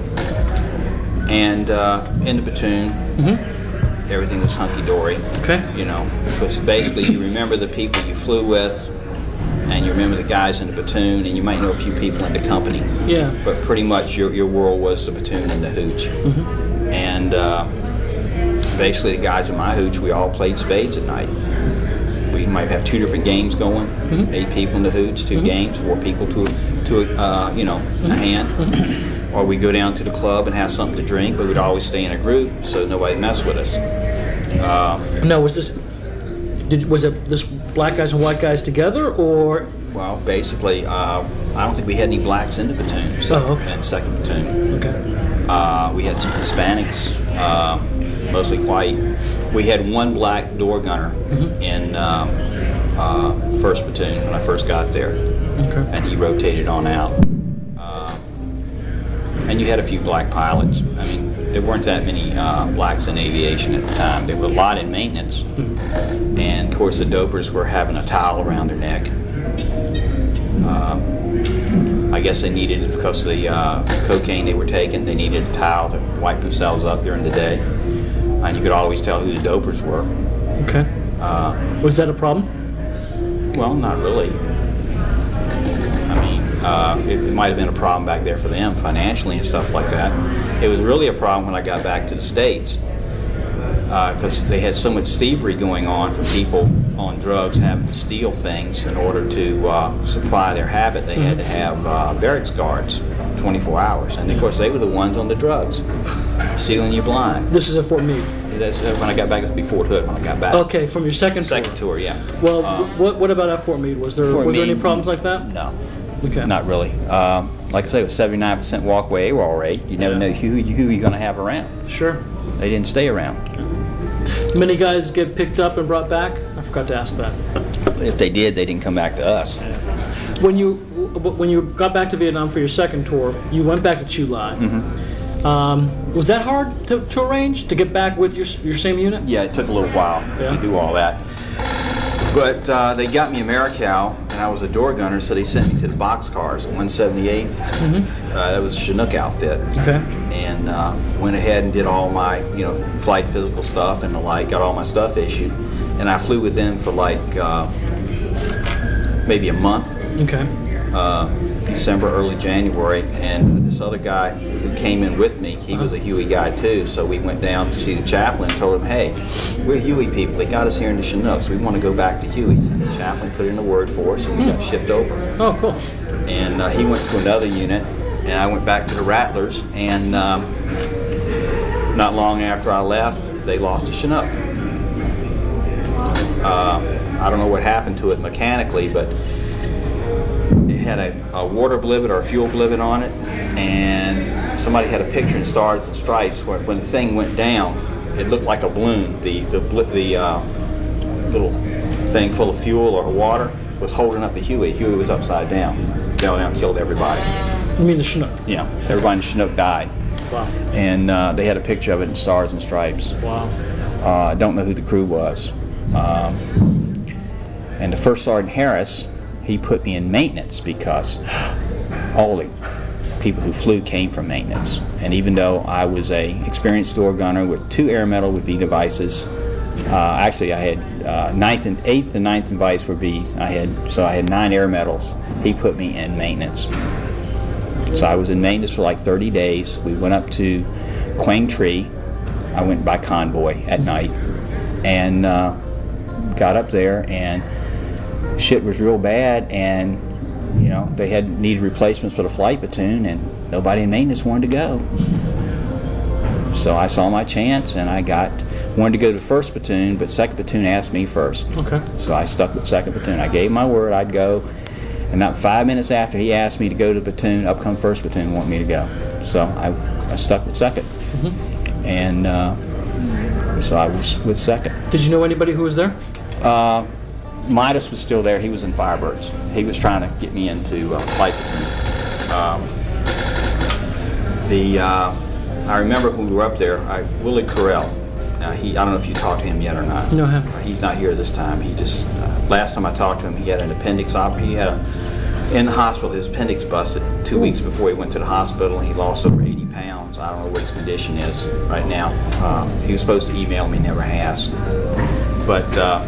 and uh, in the platoon,
Mm-hmm.
everything was hunky-dory.
Okay.
You know, because basically you remember the people you flew with, and you remember the guys in the platoon, and you might know a few people in the company.
Yeah.
But pretty much your, your world was the platoon and the hooch.
Mm-hmm.
And uh, basically the guys in my hooch, we all played spades at night. We might have two different games going,
Mm-hmm.
eight people in the hooch, two
Mm-hmm.
games, four people to, to uh, you know, a hand.
Mm-hmm.
Or we go down to the club and have something to drink, but we'd always stay in a group so nobody mess with us. Uh,
No, was this, did, was it this black guys and white guys together, or?
well, basically, uh, I don't think we had any blacks in the platoon, so,
Oh, okay.
in the second platoon.
Okay.
Uh, we had some Hispanics, uh, mostly white. We had one black door gunner
Mm-hmm.
in um, uh, first platoon when I first got there,
Okay.
and he rotated on out. Uh, and you had a few black pilots. I mean, there weren't that many uh, blacks in aviation at the time. There were a lot in maintenance,
Mm-hmm.
and of course the dopers were having a towel around their neck. Uh, I guess they needed it because of the uh, cocaine they were taking. They needed a towel to wipe themselves up during the day. And you could always tell who the dopers were.
Okay.
Uh,
Was that a problem?
well, not really. I mean, uh, it, it might have been a problem back there for them financially and stuff like that. It was really a problem when I got back to the States because uh, they had so much thievery going on from people on drugs having to steal things in order to uh, supply their habit. They had to have uh, barracks guards twenty-four hours, and of course they were the ones on the drugs, sealing you blind.
This is at Fort Meade.
That's uh, when I got back. It was before Fort Hood when I got back.
Okay, from your second tour.
Second tour, yeah.
Well,
Uh,
what what about at Fort Meade? Was there
Fort
were there any
Meade,
problems like that?
No.
Okay.
Not really. Um, like I say, it was seventy-nine percent walkway A W O L rate. You never
Yeah.
know who, who you're going to have around.
Sure.
They didn't stay around.
Many guys get picked up and brought back? I forgot to ask that.
If they did, they didn't come back to us.
When you when you got back to Vietnam for your second tour, you went back to Chu Lai.
Mm-hmm.
Um, was that hard to, to arrange to get back with your your same unit?
Yeah, it took a little while
Yeah.
to do all that. But uh, they got me a Marical, and I was a door gunner, so they sent me to the boxcars, one seventy-eighth.
Mm-hmm.
Uh, that was a Chinook outfit.
Okay.
And uh, went ahead and did all my, you know, flight physical stuff and the like, got all my stuff issued. And I flew with them for like uh, maybe a month.
Okay.
uh, December, early January, and this other guy who came in with me, he was a Huey guy too, so we went down to see the chaplain and told him, hey, we're Huey people, they got us here in the Chinooks, we want to go back to Huey's, and the chaplain put in a word for us and we got shipped over.
Oh, cool.
And uh, he went to another unit, and I went back to the Rattlers, and um, not long after I left, they lost a Chinook. Uh, I don't know what happened to it mechanically, but it had a, a water blivet or a fuel blivet on it, and somebody had a picture in Stars and Stripes where when the thing went down, it looked like a balloon. The the the uh, little thing full of fuel or water was holding up the Huey. Huey was upside down. Fell down, killed everybody.
You mean the Chinook?
Yeah, everybody in the Chinook died.
Wow.
And uh, they had a picture of it in Stars and Stripes.
Wow.
Uh, I don't know who the crew was. Um, and the first Sergeant Harris, he put me in maintenance because all the people who flew came from maintenance. And even though I was a experienced door gunner with two air medal with V devices, uh, actually I had uh, ninth and eighth and ninth and vice were V. I had so I had nine air medals. He put me in maintenance. So I was in maintenance for like thirty days. We went up to Quang Tri. I went by convoy at night and uh, got up there, and shit was real bad, and you know they had needed replacements for the flight platoon, and nobody in maintenance wanted to go. So I saw my chance, and I got wanted to go to the first platoon, but second platoon asked me first.
Okay.
So I stuck with second platoon. I gave my word I'd go, and about five minutes after he asked me to go to the platoon, up come first platoon want me to go. So I, I stuck with second, mm-hmm. and uh, so I was with second.
Did you know anybody who was there?
Uh, Midas was still there. He was in Firebirds. He was trying to get me into uh, flight platoon. Um, the uh, I remember when we were up there, I, Willie Carell. Uh, he I don't know if you talked to him yet or not.
No, I haven't.
Uh, he's not here this time. He just uh, last time I talked to him, he had an appendix op. He had a in the hospital. His appendix busted two Ooh. weeks before he went to the hospital, and he lost over eighty pounds. I don't know what his condition is right now. Uh, he was supposed to email me, never has. But uh,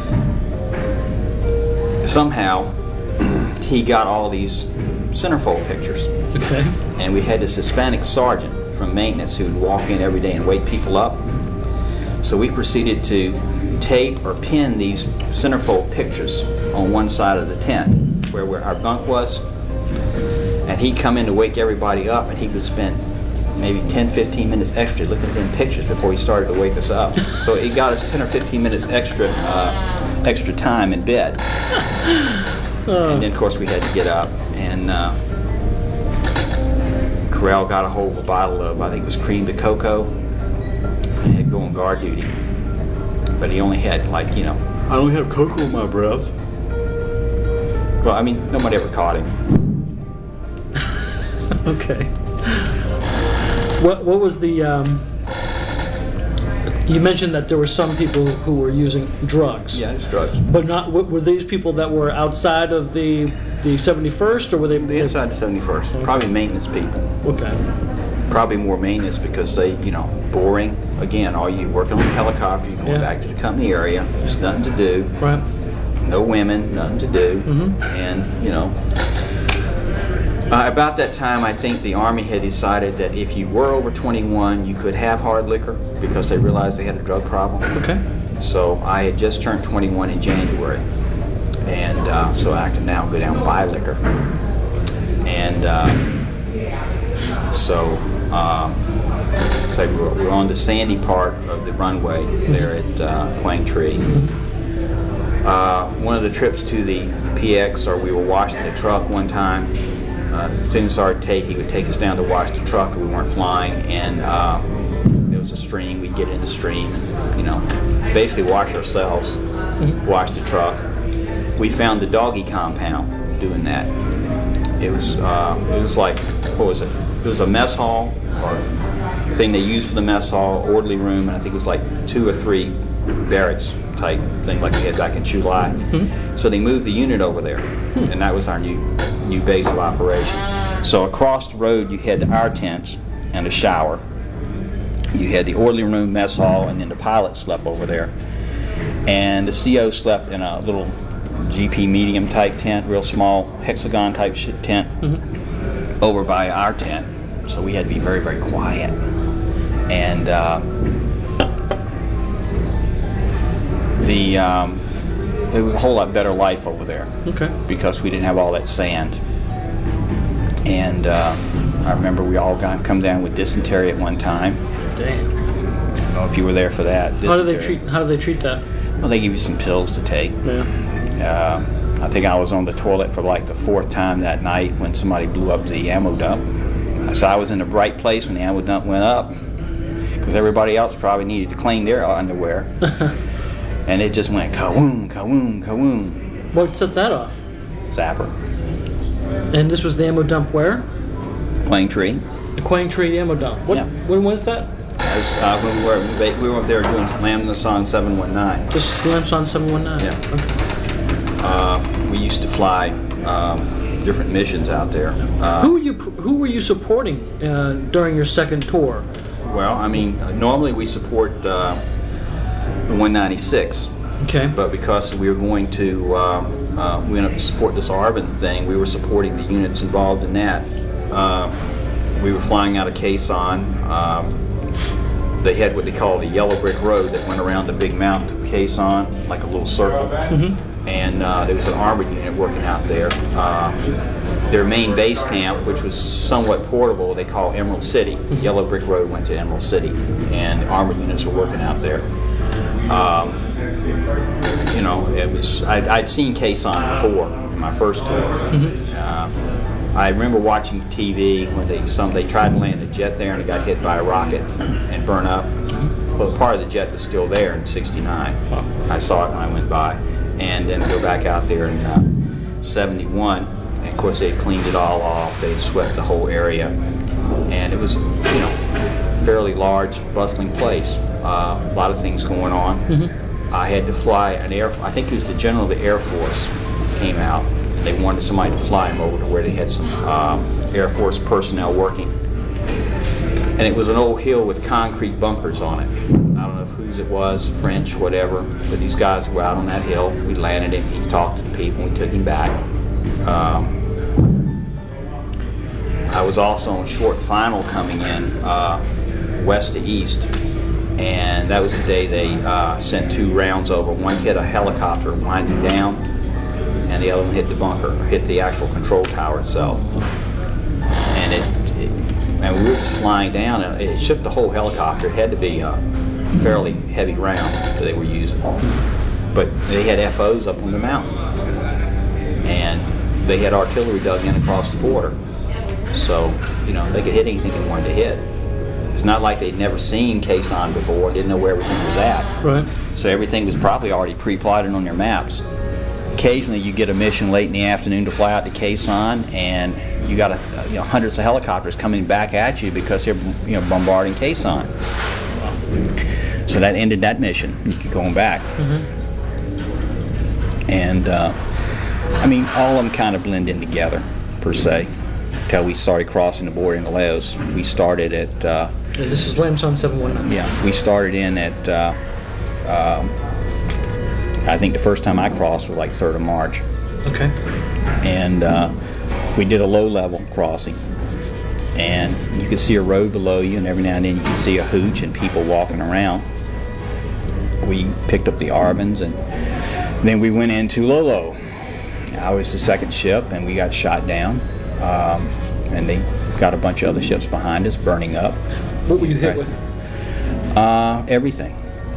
somehow he got all these centerfold pictures.
Okay.
And we had this Hispanic sergeant from maintenance who would walk in every day and wake people up. So we proceeded to tape or pin these centerfold pictures on one side of the tent where, where our bunk was. And he'd come in to wake everybody up, and he would spend maybe ten, fifteen minutes extra looking at them pictures before he started to wake us up. So it got us ten or fifteen minutes extra uh, extra time in bed. Oh. And then, of course, we had to get up. And uh, Corral got a hold of a bottle of, I think it was cream de cocoa, and had to go on guard duty. But he only had, like, you know, I only have cocoa in my breath. Well, I mean, nobody ever caught him.
Okay. What what was the? Um, you mentioned that there were some people who were using drugs.
Yeah, it's drugs.
But not were these people that were outside of the the seventy-first, or were they?
The inside the seventy-first. Okay. Probably maintenance people.
Okay.
Probably more maintenance because they, you know, boring. Again, all you working on a helicopter, you're going yeah. back to the company area. There's nothing to do.
Right.
No women, nothing to do,
mm-hmm.
and you know. Uh, about that time, I think the Army had decided that if you were over twenty-one, you could have hard liquor because they realized they had a drug problem.
Okay.
So I had just turned twenty-one in January, and uh, so I can now go down and buy liquor. And uh, so, uh, so we were, we were on the sandy part of the runway there at uh, Quang Tri. Uh, one of the trips to the P X, or we were washing the truck one time. Uh, as soon as Sergeant Tate, he would take us down to wash the truck. We weren't flying, and uh, there was a stream. We'd get in the stream, and, you know, basically wash ourselves, mm-hmm. wash the truck. We found the doggy compound doing that. It was uh, it was like, what was it? It was a mess hall, or thing they used for the mess hall, orderly room, and I think it was like two or three barracks type thing like we had back in July. Mm-hmm. So they moved the unit over there, hmm. and that was our new new base of operation. So across the road you had our tents and a shower. You had the orderly room, mess hall, and then the pilot slept over there. And the C O slept in a little
G P medium type tent, real small hexagon type sh tent, mm-hmm. over by our tent. So we had to be very, very quiet. And uh, the um, it was a whole lot better life over there.
Okay.
Because we didn't have all that sand. And uh, I remember we all got come down with dysentery at one time.
Damn.
I don't know if you were there for that.
Dysentery. How do they treat? How do they treat that?
Well, they give you some pills to take.
Yeah.
Uh, I think I was on the toilet for like the fourth time that night when somebody blew up the ammo dump. So I was in the right place when the ammo dump went up, because everybody else probably needed to clean their underwear. And it just went kawoom, kawoom, kawoom.
What set that off?
Zapper.
And this was the ammo dump where?
Quang Tree.
The Quang Tree ammo dump. What?
Yeah.
When was that?
As, uh, when we were they, we were up there doing Lamson seven one nine.
Just Lamson seven one nine.
Yeah.
Okay.
Uh, we used to fly um, different missions out there. Uh,
who were you Who were you supporting uh, during your second tour?
Well, I mean, normally we support uh, the one ninety-six.
Okay.
But because we were going to uh, uh, we went up to support this ARVN thing, we were supporting the units involved in that. Uh, we were flying out of Quezon. Um, they had what they call the yellow brick road that went around the big mountain to Quezon, like a little circle. Mm-hmm. And uh, there was an armored unit working out there. Uh, their main base camp, which was somewhat portable, they call Emerald City. Mm-hmm. Yellow brick road went to Emerald City, and the armored units were working out there. Um, you know, it was. I'd, I'd seen Quezon before in my first tour. Mm-hmm. uh, I remember watching T V when they some they tried to land a jet there and it got hit by a rocket and burned up. Well, part of the jet was still there in sixty-nine. I saw it when I went by, and then go back out there in uh, seventy-one. And of course, they had cleaned it all off. They had swept the whole area, and it was, you know, fairly large, bustling place. Uh, a lot of things going on. Mm-hmm. I had to fly an air. I think it was the general of the Air Force came out. They wanted somebody to fly him over to where they had some um, Air Force personnel working. And it was an old hill with concrete bunkers on it. I don't know whose it was, French, whatever, but these guys were out on that hill. We landed him, he talked to the people, we took him back. Um, I was also on short final coming in uh, west to east, and that was the day they uh, sent two rounds over. One hit a helicopter winding down, and the other one hit the bunker, or hit the actual control tower itself. And it, it, and we were just flying down, and it shook the whole helicopter. It had to be a fairly heavy round that they were using. But they had F Os up on the mountain, and they had artillery dug in across the border. So, you know, they could hit anything they wanted to hit. It's not like they'd never seen Quezon before, didn't know where everything was at.
Right.
So everything was probably already pre-plotted on their maps. Occasionally you get a mission late in the afternoon to fly out to Quezon, and you got a, you know, hundreds of helicopters coming back at you because they're, you know, bombarding Quezon. So that ended that mission. You could go back. Mm-hmm. And uh, I mean, all of them kind of blend in together, per se, until we started crossing the border into Laos. We started at. Uh,
yeah, this is Lamson seven one nine.
Yeah, we started in at. Uh, uh, I think the first time I crossed was like third of March.
Okay.
And uh, we did a low-level crossing, and you could see a road below you, and every now and then you could see a hooch and people walking around. We picked up the ARVNs, and then we went into Lolo. I was the second ship, and we got shot down, um, and they got a bunch of other ships behind us burning up.
What were you hit with?
Uh, everything.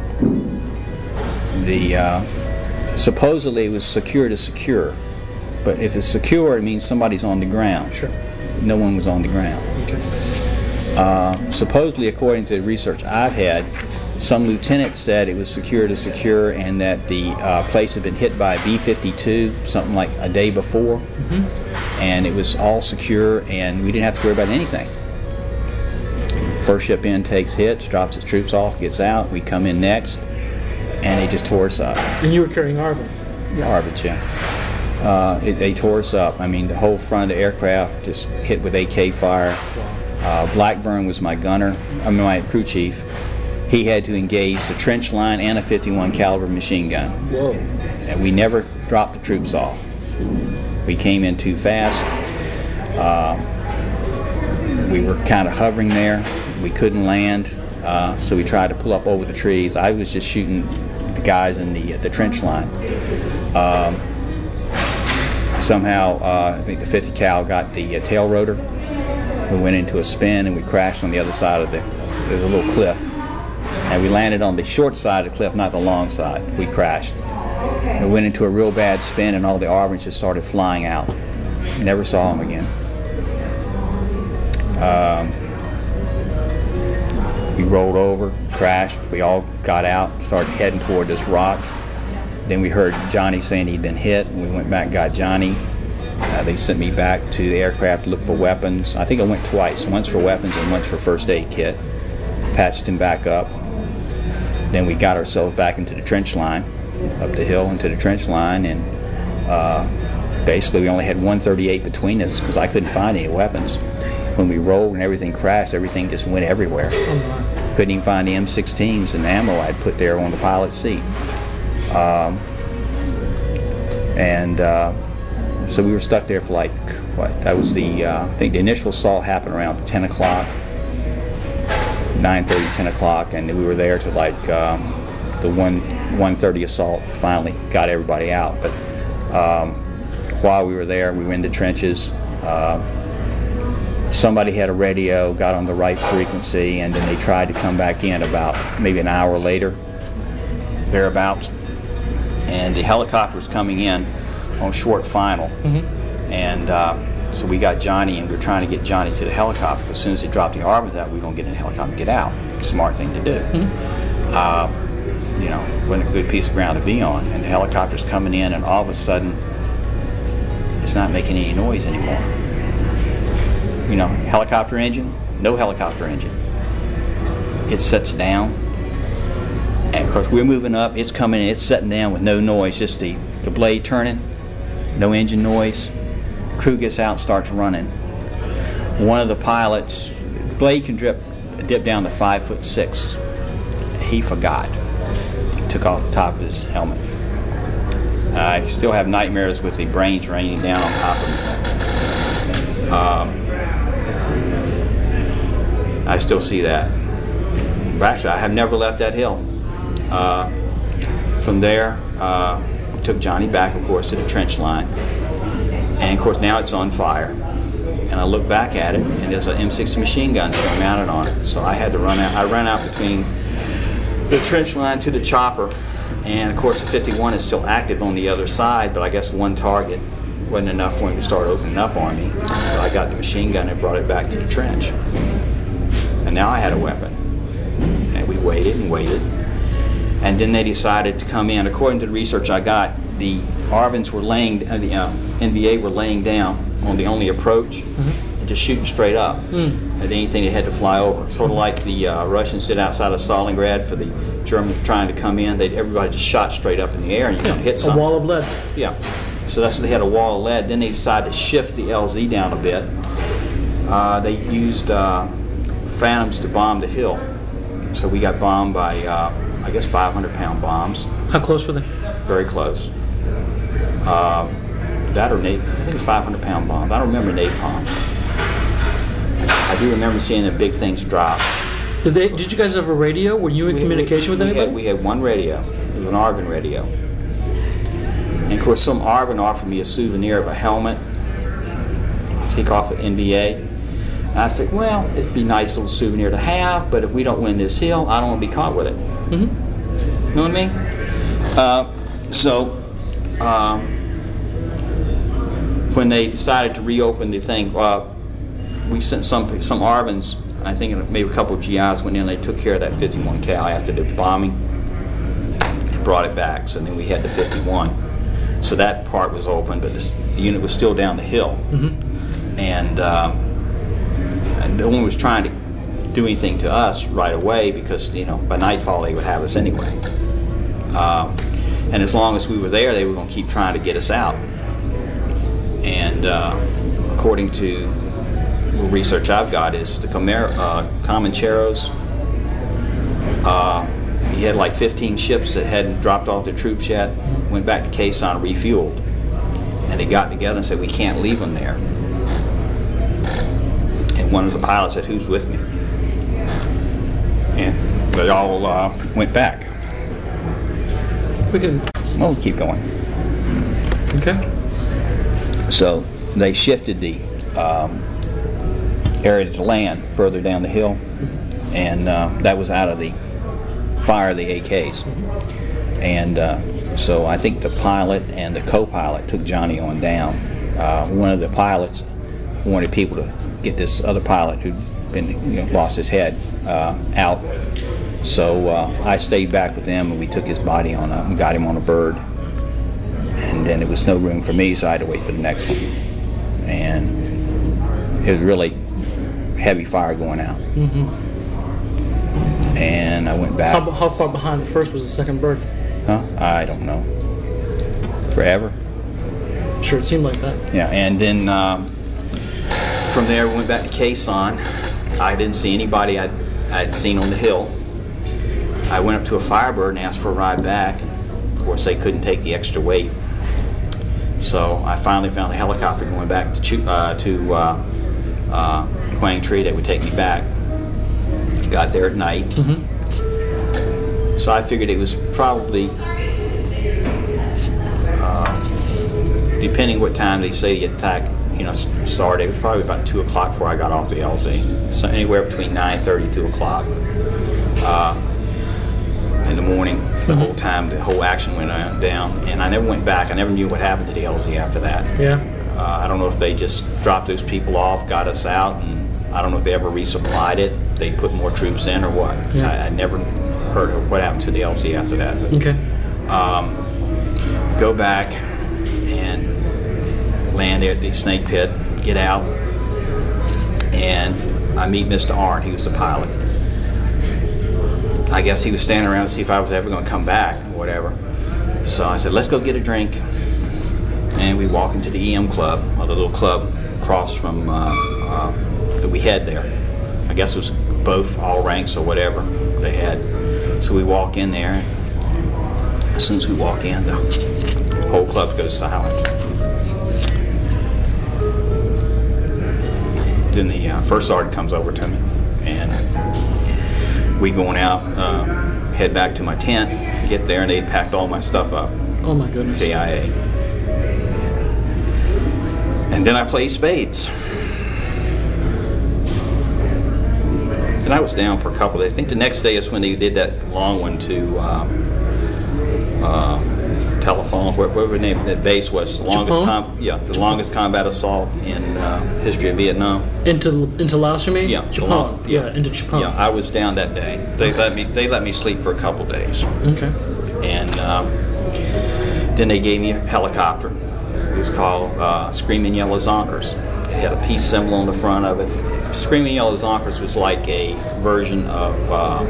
The uh, supposedly it was secure to secure, but if it's secure, it means somebody's on the ground.
Sure.
No one was on the ground.
Okay.
Uh, supposedly, according to the research I've had, some lieutenant said it was secure to secure, and that the uh, place had been hit by a B fifty-two something like a day before, mm-hmm. and it was all secure, and we didn't have to worry about anything. First ship in takes hits, drops its troops off, gets out. We come in next, and they just tore us up.
And you were carrying ARVN?
ARVN, yeah. Uh, it, they tore us up. I mean, the whole front of the aircraft just hit with A K fire. Uh, Blackburn was my gunner, I mean my crew chief.
he had to engage the trench line and a fifty-one caliber machine gun.
Whoa.
And we never dropped the troops off. We came in too fast. Uh, we were kind of hovering there. We couldn't land, uh, so we tried to pull up over the trees. I was just shooting the guys in the the trench line. Um, somehow, uh, I think the fifty cal got the uh, tail rotor. We went into a spin and we crashed on the other side of the. There's a little cliff, and we landed on the short side of the cliff, not the long side. We crashed. We went into a real bad spin, and all the Arvins just started flying out. Never saw them again. Um, we rolled over, crashed. We all got out, started heading toward this rock. Then we heard Johnny saying he'd been hit, and we went back and got Johnny. Uh, they sent me back to the aircraft to look for weapons. I think I went twice, once for weapons and once for first aid kit. Patched him back up. Then we got ourselves back into the trench line, up the hill into the trench line, and uh, basically we only had one thirty-eight between us because I couldn't find any weapons. When we rolled and everything crashed, everything just went everywhere. Couldn't even find the M sixteens and ammo I'd put there on the pilot's seat. Um, and uh, so we were stuck there for like, what, that was the, uh, I think the initial assault happened around ten o'clock, nine thirty, ten o'clock, and we were there to like um, the one thirty assault finally got everybody out. But um, while we were there, we were in the trenches. Uh, somebody had a radio, got on the right frequency, and then they tried to come back in about maybe an hour later, thereabouts. And the helicopter was coming in on short final. Mm-hmm. And uh, so we got Johnny, and we were trying to get Johnny to the helicopter. As soon as they dropped the Arvins out, we were going to get in the helicopter and get out. Smart thing to do. Mm-hmm. uh, you know, wasn't a good piece of ground to be on. And the helicopter's coming in, and all of a sudden, it's not making any noise anymore. You know, helicopter engine, no helicopter engine. It sets down. And of course, we're moving up, it's coming in, it's setting down with no noise, just the, the blade turning, no engine noise. Crew gets out and starts running. One of the pilots, the blade can drip, dip down to five foot six. He forgot. He took off the top of his helmet. I still have nightmares with the brains raining down on top of me. Um, I still see that. Actually, I have never left that hill. Uh, from there, uh, took Johnny back, of course, to the trench line. And, of course, now it's on fire. And I look back at it, and there's an M sixty machine gun still mounted on it. So I had to run out. I ran out between the trench line to the chopper. And, of course, the fifty-one is still active on the other side, but I guess one target wasn't enough for him to start opening up on me. So I got the machine gun and brought it back to the trench. And now I had a weapon. And we waited and waited. And then they decided to come in. According to the research I got, the Arvins were laying, uh, the uh, N V A were laying down on the only approach, mm-hmm. and just shooting straight up mm. at anything they had to fly over. Sort of like the uh, Russians did outside of Stalingrad for the Germans trying to come in. They everybody just shot straight up in the air, and you're yeah, going to hit something.
A wall of lead.
Yeah. So that's what they had, a wall of lead. Then they decided to shift the L Z down a bit. Uh, they used uh, Phantoms to bomb the hill. So we got bombed by, uh, I guess, five hundred pound bombs.
How close were they?
Very close. Uh, that or napalm. I think it's five hundred pound bombs. I don't remember napalm. I do remember seeing the big things drop.
Did they? Did you guys have a radio? Were you in we, communication
we,
with anybody?
Had, we had one radio. It was an Arvin radio. And of course, some Arvin offered me a souvenir of a helmet. Take off an N V A. And I think, well, it'd be a nice little souvenir to have, but if we don't win this hill, I don't want to be caught with it. Mm-hmm. You know what I mean? Uh, so, um, when they decided to reopen the thing, uh, we sent some some Arvins, I think maybe a couple of G Is went in, they took care of that fifty-one cal after the bombing and brought it back. So then we had the fifty-one. So that part was open, but this, the unit was still down the hill. Mm-hmm. And, um, and no one was trying to do anything to us right away because, you know, by nightfall they would have us anyway. Um, and as long as we were there, they were going to keep trying to get us out. And uh, according to the research I've got, is the Comer- uh, Comancheros, uh,
you had like fifteen ships that hadn't dropped off their troops yet, went back to Quezon, refueled, and they got together and said, we can't leave them there. And one of the pilots said, who's with me? And they all uh, went back.
We can.
Well, we'll keep going.
Okay.
So they shifted the um, area to land further down the hill, and uh, that was out of the fire of the A Ks. And uh, so I think the pilot and the co-pilot took Johnny on down. Uh, one of the pilots wanted people to get this other pilot who'd been, you know, lost his head uh, out. So uh, I stayed back with them, and we took his body on up and got him on a bird. And then there was no room for me, so I had to wait for the next one. And it was really heavy fire going out.
Mm-hmm.
And I went back.
How, how far behind the first was the second bird?
Huh? I don't know. Forever.
Sure, it seemed like that.
Yeah, and then um, from there we went back to Quezon. I didn't see anybody I'd, I'd seen on the hill. I went up to a Firebird and asked for a ride back. And of course, they couldn't take the extra weight. So I finally found a helicopter going back to Chu- uh, to uh, uh, Quang Tri that would take me back. Got there at night.
Mm-hmm.
So I figured it was probably, uh, depending what time they say the attack, you know, started, it was probably about two o'clock before I got off the L Z. So anywhere between nine thirty, two o'clock uh, in the morning. The
Mm-hmm.
whole time, the whole action went on, down, and I never went back. I never knew what happened to the L Z after that.
Yeah.
Uh, I don't know if they just dropped those people off, got us out, and I don't know if they ever resupplied it. They put more troops in or what. 'Cause
Yeah.
I, I never heard of what happened to the L Z after that. But,
Okay.
um, go back and land there at the snake pit, get out, and I meet Mister Arndt. He was the pilot. I guess he was standing around to see if I was ever going to come back or whatever. So I said, let's go get a drink. And we walk into the E M Club, or the little club across from uh, uh, that we had there. I guess it was both, all ranks or whatever they had. So we walk in there. As soon as we walk in, the whole club goes silent. Then the uh, first sergeant comes over to me, and we going out, uh, head back to my tent, get there, and they'd packed all my stuff up.
Oh my goodness.
K I A. And then I played spades. And I was down for a couple of days. I think the next day is when they did that long one to um, uh, telephone, whatever the name of that base was. The longest, com- yeah, the longest combat assault in uh, history of Vietnam.
Into into Laos, you mean?
Yeah,
Chapon.
long-
Yeah. into Chapon.
Yeah, I was down that day. They let me. They let me sleep for a couple of days.
Okay.
And um, then they gave me a helicopter. It was called uh, Screaming Yellow Zonkers. It had a peace symbol on the front of it. Screaming Yellow Zonkers was like a version of uh,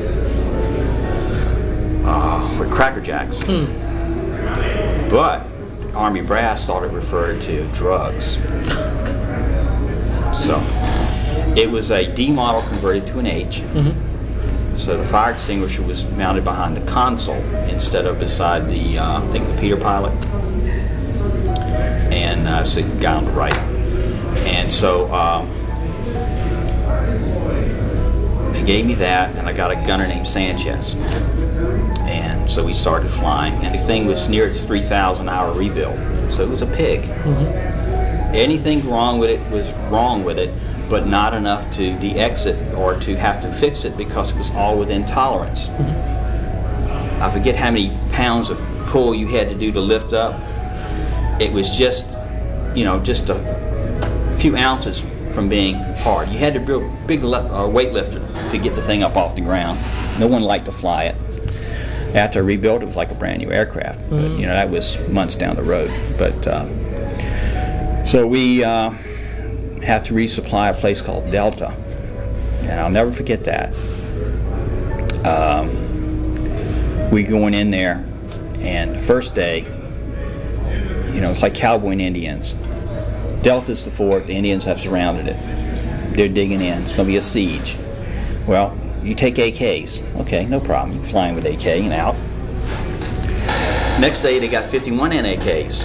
uh, with Cracker Jacks.
Hmm.
But the Army brass thought it referred to drugs. So it was a D model converted to an H.
Mm-hmm.
So the fire extinguisher was mounted behind the console instead of beside the, uh, I think, the Peter pilot. And uh, so the guy on the right. And so um, they gave me that, and I got a gunner named Sanchez. And so we started flying, and the thing was near its three thousand hour rebuild. So it was a pig.
Mm-hmm.
Anything wrong with it was wrong with it, but not enough to de-exit or to have to fix it because it was all within tolerance.
Mm-hmm.
I forget how many pounds of pull you had to do to lift up. It was just, you know, just a few ounces from being hard. You had to build a big le- uh, weightlifter to get the thing up off the ground. No one liked to fly it. After I rebuilt it, it was like a brand new aircraft.
Mm-hmm.
But, you know, that was months down the road. But uh, so we uh, have to resupply a place called Delta, and I'll never forget that. Um, we going in there, and the first day, you know, it's like cowboy and Indians. Delta's the fort. The Indians have surrounded it. They're digging in. It's going to be a siege. Well,
you take A Ks. Okay, no problem. You're flying with A K and out.
Next day they got fifty-one N A Ks.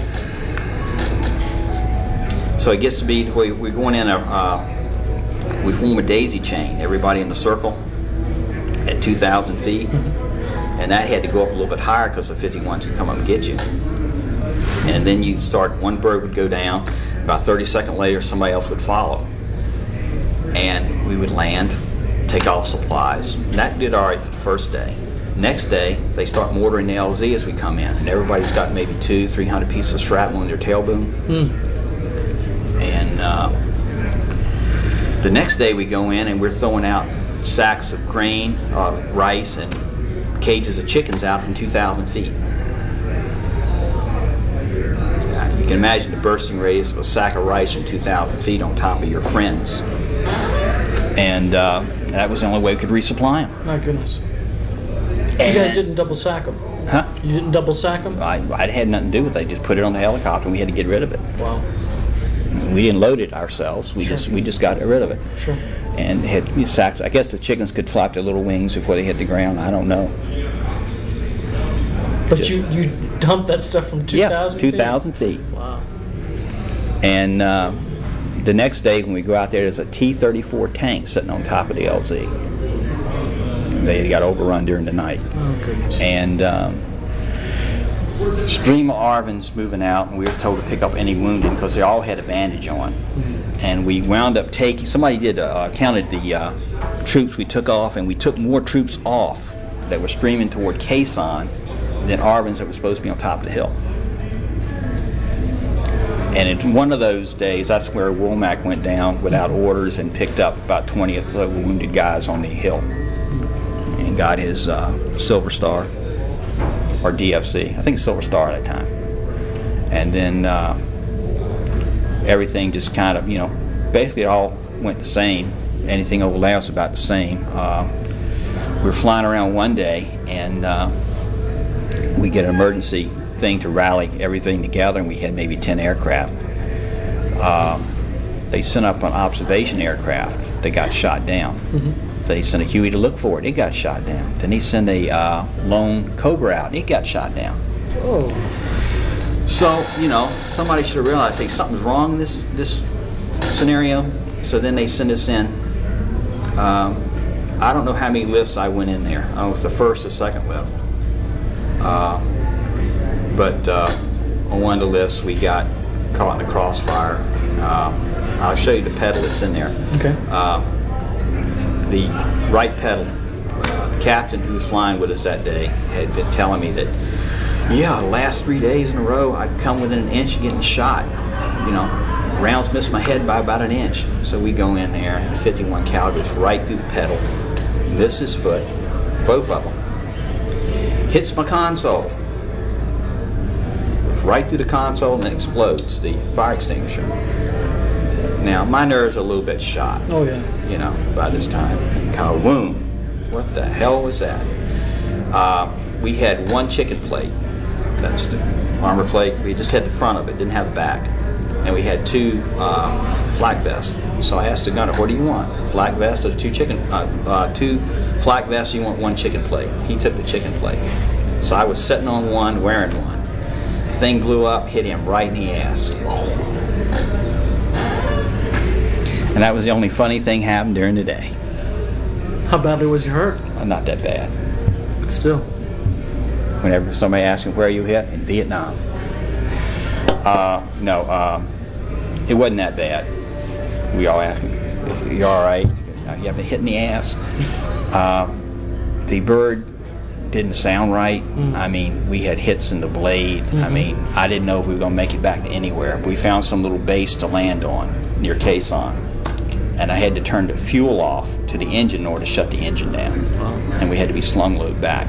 So it gets to be where we're going in a, uh, we form a daisy chain, everybody in the circle at two thousand feet. And that had to go up a little bit higher because the fifty-ones would come up and get you. And then you start, one bird would go down, about thirty seconds later somebody else would follow. And we would land, take off supplies. And that did all right for the first day. Next day, they start mortaring the L Z as we come in. And everybody's got maybe two, three hundred pieces of shrapnel in their tail boom.
Mm.
And uh, the next day we go in and we're throwing out sacks of grain, uh, rice, and cages of chickens out from two thousand feet. Uh, you can imagine the bursting radius of a sack of rice from two thousand feet on top of your friends.
And uh, that was the only way we could resupply them.
My goodness. You guys didn't double sack them?
Huh?
You didn't double sack them?
I, I had nothing to do with it. They just put it on the helicopter and we had to get rid of it.
Wow.
We didn't load it ourselves. We
Sure.
just we just got rid of it.
Sure.
And had these sacks. I guess the chickens could flap their little wings before they hit the ground. I don't know.
But
Just-
you, you dumped that stuff from two thousand
Yeah, two thousand feet.
Wow.
And uh, the next day when we go out there, there's a T thirty-four tank sitting on top of the L Z. They got overrun during the night.
Oh, goodness.
And um, stream of Arvins moving out, and we were told to pick up any wounded because they all had a bandage on.
Mm-hmm.
And we wound up taking, somebody did uh, counted the uh, troops we took off, and we took more troops off that were streaming toward Quezon than Arvins that were supposed to be on top of the hill. And it's one of those days, that's where Womack went down without orders and picked up about twenty or so wounded guys on the hill and got his uh, Silver Star, or D F C. I think Silver Star at that time. And then uh, everything just kind of, you know, basically it all went the same. Anything over Laos about the same. Uh, we were flying around one day and uh, we get an emergency thing to rally everything together, and we had maybe ten aircraft. Uh, they sent up an observation aircraft that got shot down. Mm-hmm. They sent a Huey to look for it. It got shot down. Then he sent a uh, lone Cobra out. It got shot down.
Oh.
So, you know, somebody should have realized, hey, something's wrong in this, this scenario. So then they send us in. Um, I don't know how many lifts I went in there. I don't know if it was the first or second lift. Uh, but uh, on one of the lifts, we got caught in the crossfire. Uh, I'll show you the pedal that's in there.
Okay.
Uh, the right pedal, uh, the captain who was flying with us that day had been telling me that, yeah, the last three days in a row, I've come within an inch of getting shot. You know, rounds missed my head by about an inch. So we go in there, and the fifty-one cal goes right through the pedal, missed his foot, both of them. Hits my console, goes right through the console and then explodes, the fire extinguisher. Now, my nerves are a little bit shot,
Oh, yeah.
you know, by this time. And kawoom, what the hell was that? Uh, we had one chicken plate, that's the armor plate. We just had the front of it, didn't have the back. And we had two uh, flak vests. So I asked the gunner, what do you want? Flak vest or two chicken, uh, uh, two flak vests, you want one chicken plate? He took the chicken plate. So I was sitting on one, wearing one. Thing blew up, hit him right in the ass.
And that was the only funny thing happened during the day.
How badly was you hurt?
Uh, Not that bad.
But still.
Whenever somebody asks me where you hit, in Vietnam. Uh, no, um, it wasn't that bad. We all asked me, you all right? You have a hit in the ass. Uh, the bird didn't sound right. Mm. I mean, we had hits in the blade. Mm-hmm. I mean, I didn't know if we were going to make it back to anywhere. We found some little base to land on near Quezon. And I had to turn the fuel off to the engine in order to shut the engine down. Wow. And we had to be slung load back.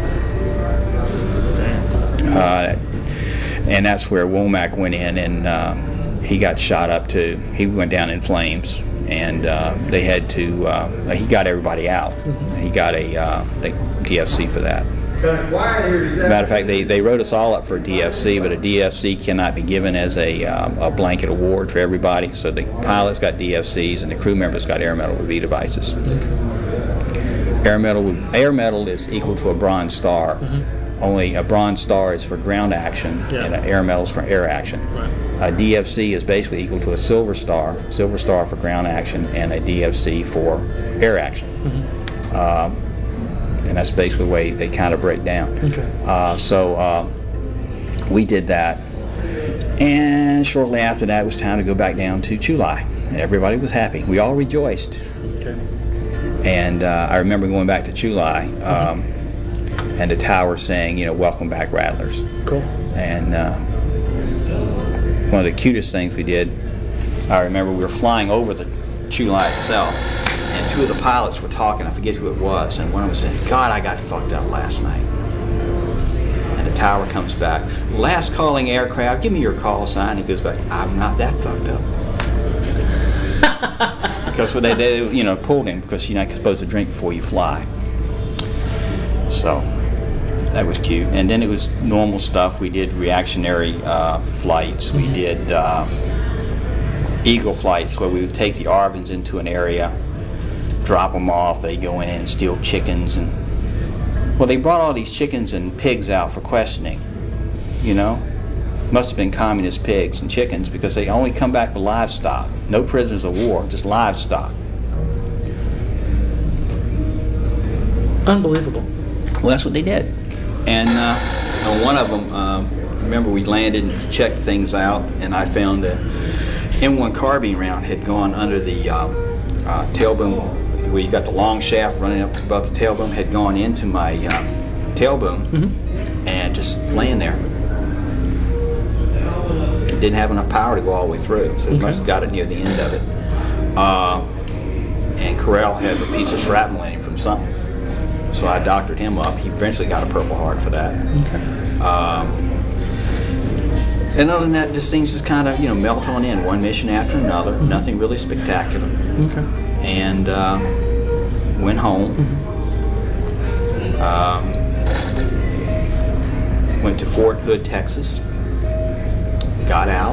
Uh, and that's where Womack went in, and uh, he got shot up too. He went down in flames, and uh, they had to, uh, he got everybody out. Mm-hmm. He got a uh, D F C for that. Matter of fact, they, they wrote us all up for a D F C, but a D F C cannot be given as a, um, a blanket award for everybody. So the pilots got D F Cs and the crew members got air medal review devices. Okay. Air medal, air medal is equal to a Bronze Star.
Mm-hmm.
Only a Bronze Star is for ground action,
Yeah.
and an Air medal is for air action.
Right.
A D F C is basically equal to a Silver Star, Silver Star for ground action, and a D F C for air action.
Mm-hmm.
Um, and that's basically the way they kind of break down.
Okay.
Uh, so uh, we did that, and shortly after that, it was time to go back down to Chulai. Everybody was happy. We all rejoiced.
Okay.
And uh, I remember going back to Chulai, um, mm-hmm. and the tower saying, you know, "Welcome back, Rattlers."
Cool.
And uh, one of the cutest things we did, I remember we were flying over the Chulai itself, and two of the pilots were talking. I forget who it was, and one of them said, "God, I got fucked up last night." And the tower comes back, "Last calling aircraft, give me your call sign." He goes back, "I'm not that fucked up." Because when they, they, you know, pulled him because you're not supposed to drink before you fly. So that was cute. And then it was normal stuff. We did reactionary uh, flights. Mm-hmm. We did uh, eagle flights where we would take the Arvins into an area, drop them off. They go in and steal chickens. And well, they brought all these chickens and pigs out for questioning. You know, must have been communist pigs and chickens because they only come back with livestock. No prisoners of war, just livestock.
Unbelievable.
Well, that's what they did. And uh, on one of them, um, remember we landed and checked things out, and I found a M one carbine round had gone under the uh, uh, tailboom, where you got the long shaft running up above the tailboom, had gone into my uh, tailboom, mm-hmm. and just laying there. Didn't have enough power to go all the way through, so it okay. must have got it near the end of it. Uh, and Corral had a piece of shrapnel in him from something, so I doctored him up. He eventually got a Purple Heart for that. Okay. Um, and other than that, just things just kind of you know melt on in, one mission after another. Mm-hmm. Nothing really spectacular. Okay. And uh, went home. Mm-hmm. um, went to Fort Hood, Texas. Got out,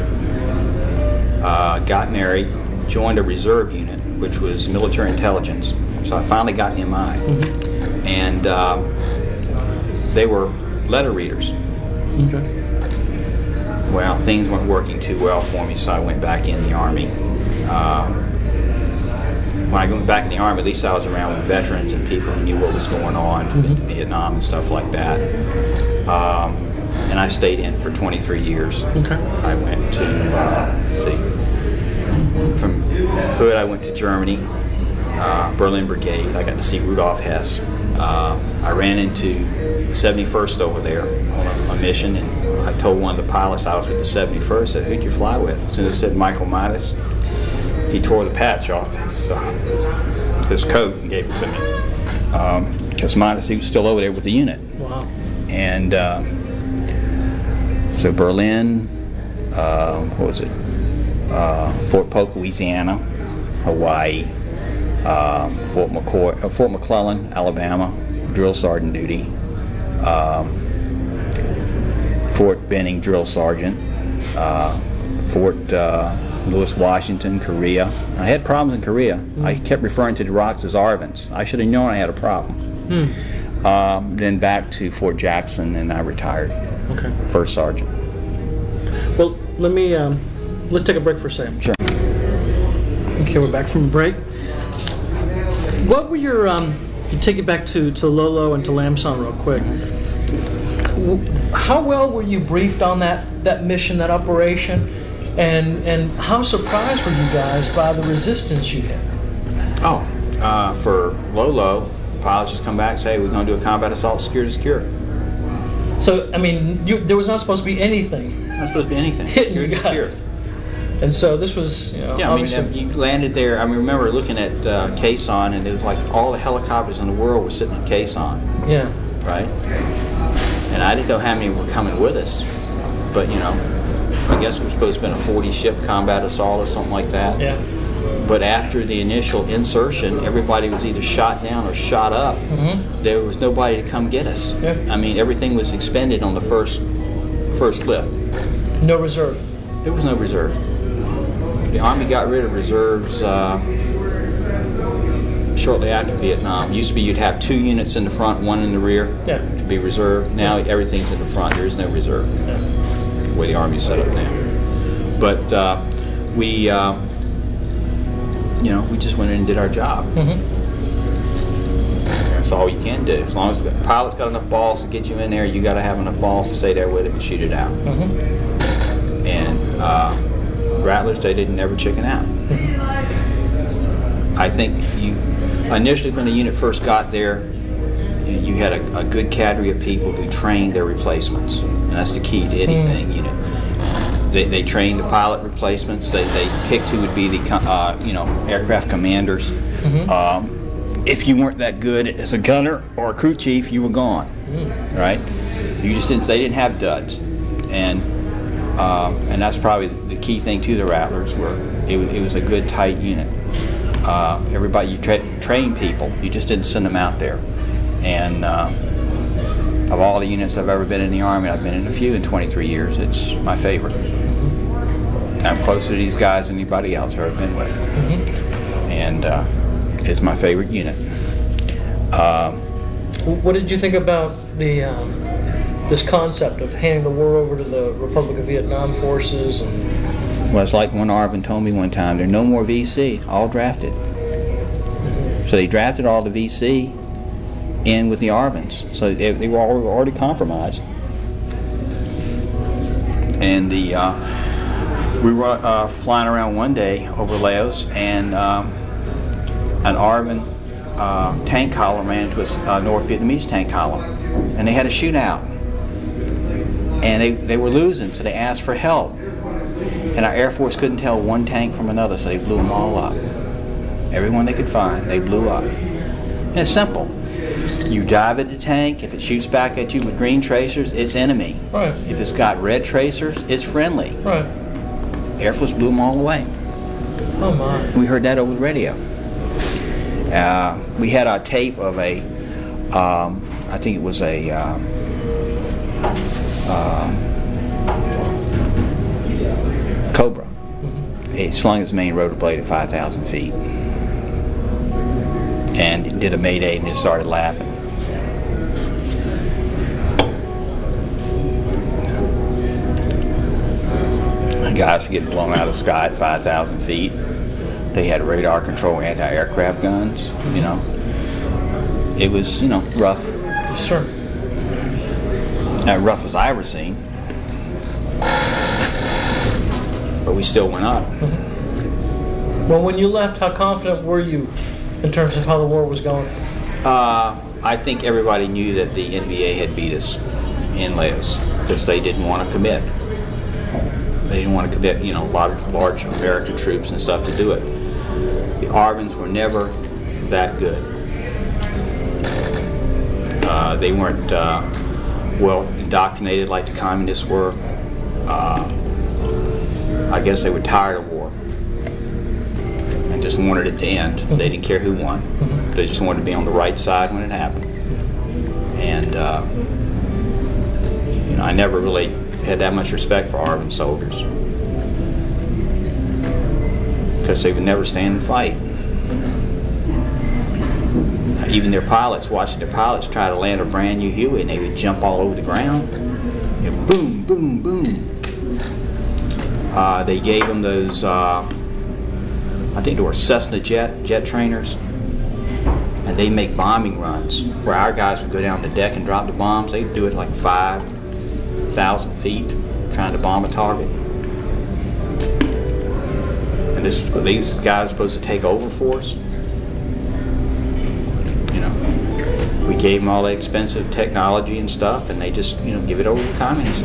uh, got married, joined a reserve unit, which was military intelligence. So I finally got an M I. Mm-hmm. And uh, they were letter readers. Okay. Well, things weren't working too well for me, so I went back in the Army. Uh, when I went back in the Army, at least I was around with veterans and people who knew what was going on mm-hmm. in Vietnam and stuff like that. Um, And I stayed in for twenty-three years. Okay. I went to, uh, let's see, from Hood I went to Germany, uh, Berlin Brigade. I got to see Rudolf Hess. Uh, I ran into seventy-first over there on a, a mission, and I told one of the pilots I was with the seventy-first, I said, "Who'd you fly with?" As soon as I said Michael Midas, he tore the patch off his, uh, his coat and gave it to me. Because um, Midas, he was still over there with the unit. Wow. And uh, so Berlin, uh, what was it? Uh, Fort Polk, Louisiana, Hawaii, um, Fort McCoy, uh, Fort McClellan, Alabama, drill sergeant duty, um, Fort Benning, drill sergeant, uh, Fort uh, Lewis, Washington, Korea. I had problems in Korea. Mm. I kept referring to the rocks as Arvins. I should have known I had a problem. Mm. Um, then back to Fort Jackson, and I retired. Okay. First sergeant.
Well, let me um, let's take a break for a second.
Sure.
Okay, we're back from a break. What were your um, you take it back to, to Lolo and to Lamson real quick. How well were you briefed on that, that mission, that operation, and and how surprised were you guys by the resistance you had?
Oh, uh, for Lolo, pilots just come back and say, "We're going to do a combat assault, secure to secure."
So, I mean, you, there was not supposed to be anything.
Not supposed to be anything.
Hitting you guys. And so this was, you know,
yeah, I mean, you landed there. I mean, remember looking at uh, Quezon, and it was like all the helicopters in the world were sitting in Quezon.
Yeah.
Right? And I didn't know how many were coming with us. But, you know, I guess it was supposed to have been a forty ship combat assault or something like that.
Yeah.
But after the initial insertion, everybody was either shot down or shot up. Mm-hmm. There was nobody to come get us. Yeah. I mean, everything was expended on the first first lift.
No reserve.
There was no reserve. The Army got rid of reserves uh,
shortly after Vietnam. Used to be you'd have two units in the front, one in the rear
Yeah.
to be reserve. Now everything's in the front. There is no reserve.
Yeah.
The way the Army's set up now. But uh, we, uh, you know, we just went in and did our job.
Mm-hmm.
That's all you can do. As long as the pilot's got enough balls to get you in there, you got to have enough balls to stay there with it and shoot it out.
Mm-hmm.
And uh, Rattlers, they didn't never chicken out.
Mm-hmm.
I think you initially when the unit first got there, you, you had a, a good cadre of people who trained their replacements, and that's the key to anything. You know, they, they trained the pilot replacements. They, they picked who would be the co- uh, you know aircraft commanders.
Mm-hmm.
Um, if you weren't that good as a gunner or a crew chief, you were gone.
Mm-hmm.
Right? You just didn't. They didn't have duds, and um, and that's probably the key thing to the Rattlers. Were it, it was a good tight unit. Uh, everybody, you tra train people, you just didn't send them out there. And uh, of all the units I've ever been in the Army, I've been in a few in twenty-three years, it's my favorite. I'm closer to these guys than anybody else I've ever been with. Mm-hmm. And uh, it's my favorite unit. Uh,
What did you think about the um, this concept of handing the war over to the Republic of Vietnam forces? And
well, it's like one Arvin told me one time, there's no more V C, all drafted. So they drafted all the V C in with the Arvins. So they, they were already compromised. And the uh, we were uh, flying around one day over Laos, and um, an Arvin uh, tank column ran into a uh, North Vietnamese tank column, and they had a shootout. And they, they were losing, so they asked for help. And our Air Force couldn't tell one tank from another, so they blew them all up. Everyone they could find, they blew up. And it's simple. You dive at the tank, if it shoots back at you with green tracers, it's enemy.
Right.
If it's got red tracers, it's friendly.
Right.
Air Force blew them all away.
Oh my.
We heard that over the radio. Uh, we had a tape of a, um, I think it was a, uh, uh, Cobra. Mm-hmm. It slung its main rotor blade at five thousand feet. And it did a mayday and it started laughing. The guys were getting blown out of the sky at five thousand feet. They had radar control anti-aircraft guns, you know. It was, you know, rough.
Sure.
Not rough as I ever seen. But we still went up.
Mm-hmm. Well, when you left, how confident were you in terms of how the war was going?
Uh, I think everybody knew that the N V A had beat us in Laos because they didn't want to commit. They didn't want to commit, you know, a lot of large American troops and stuff to do it. The Arvins were never that good. Uh, they weren't uh, well indoctrinated like the communists were. Uh, I guess they were tired of war and just wanted it to end. Mm-hmm. They didn't care who won. Mm-hmm. They just wanted to be on the right side when it happened. And uh, you know, I never really had that much respect for Arvin soldiers because they would never stand and fight. Even their pilots, watching their pilots try to land a brand new Huey, and they would jump all over the ground. You know, boom, boom, boom. Uh, they gave them those, uh, I think they were Cessna jet, jet trainers, and they make bombing runs where our guys would go down the deck and drop the bombs. They'd do it like five thousand feet, trying to bomb a target. And this, these guys are supposed to take over for us. You know, we gave them all the expensive technology and stuff, and they just, you know, give it over to communists.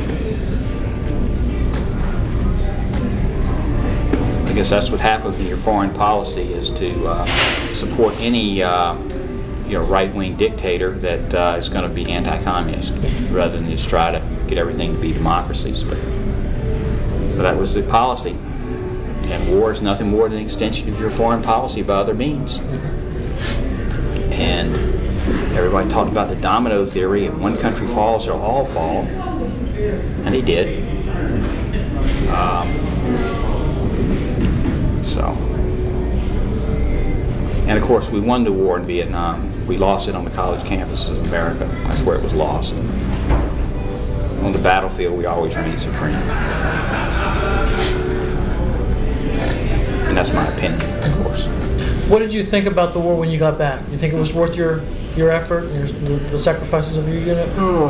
I guess that's what happens when your foreign policy is to uh, support any uh, you know, right-wing dictator that uh, is going to be anti-communist, rather than just try to get everything to be democracies. But, but that was the policy. And war is nothing more than an extension of your foreign policy by other means. And everybody talked about the domino theory. If one country falls, they'll all fall. And they did. Um, so. And of course, we won the war in Vietnam. We lost it on the college campuses of America. That's where it was lost. On the battlefield, we always reign supreme. And that's my opinion, of course.
What did you think about the war when you got back? You think it was worth your, your effort and your, the, the sacrifices of your unit?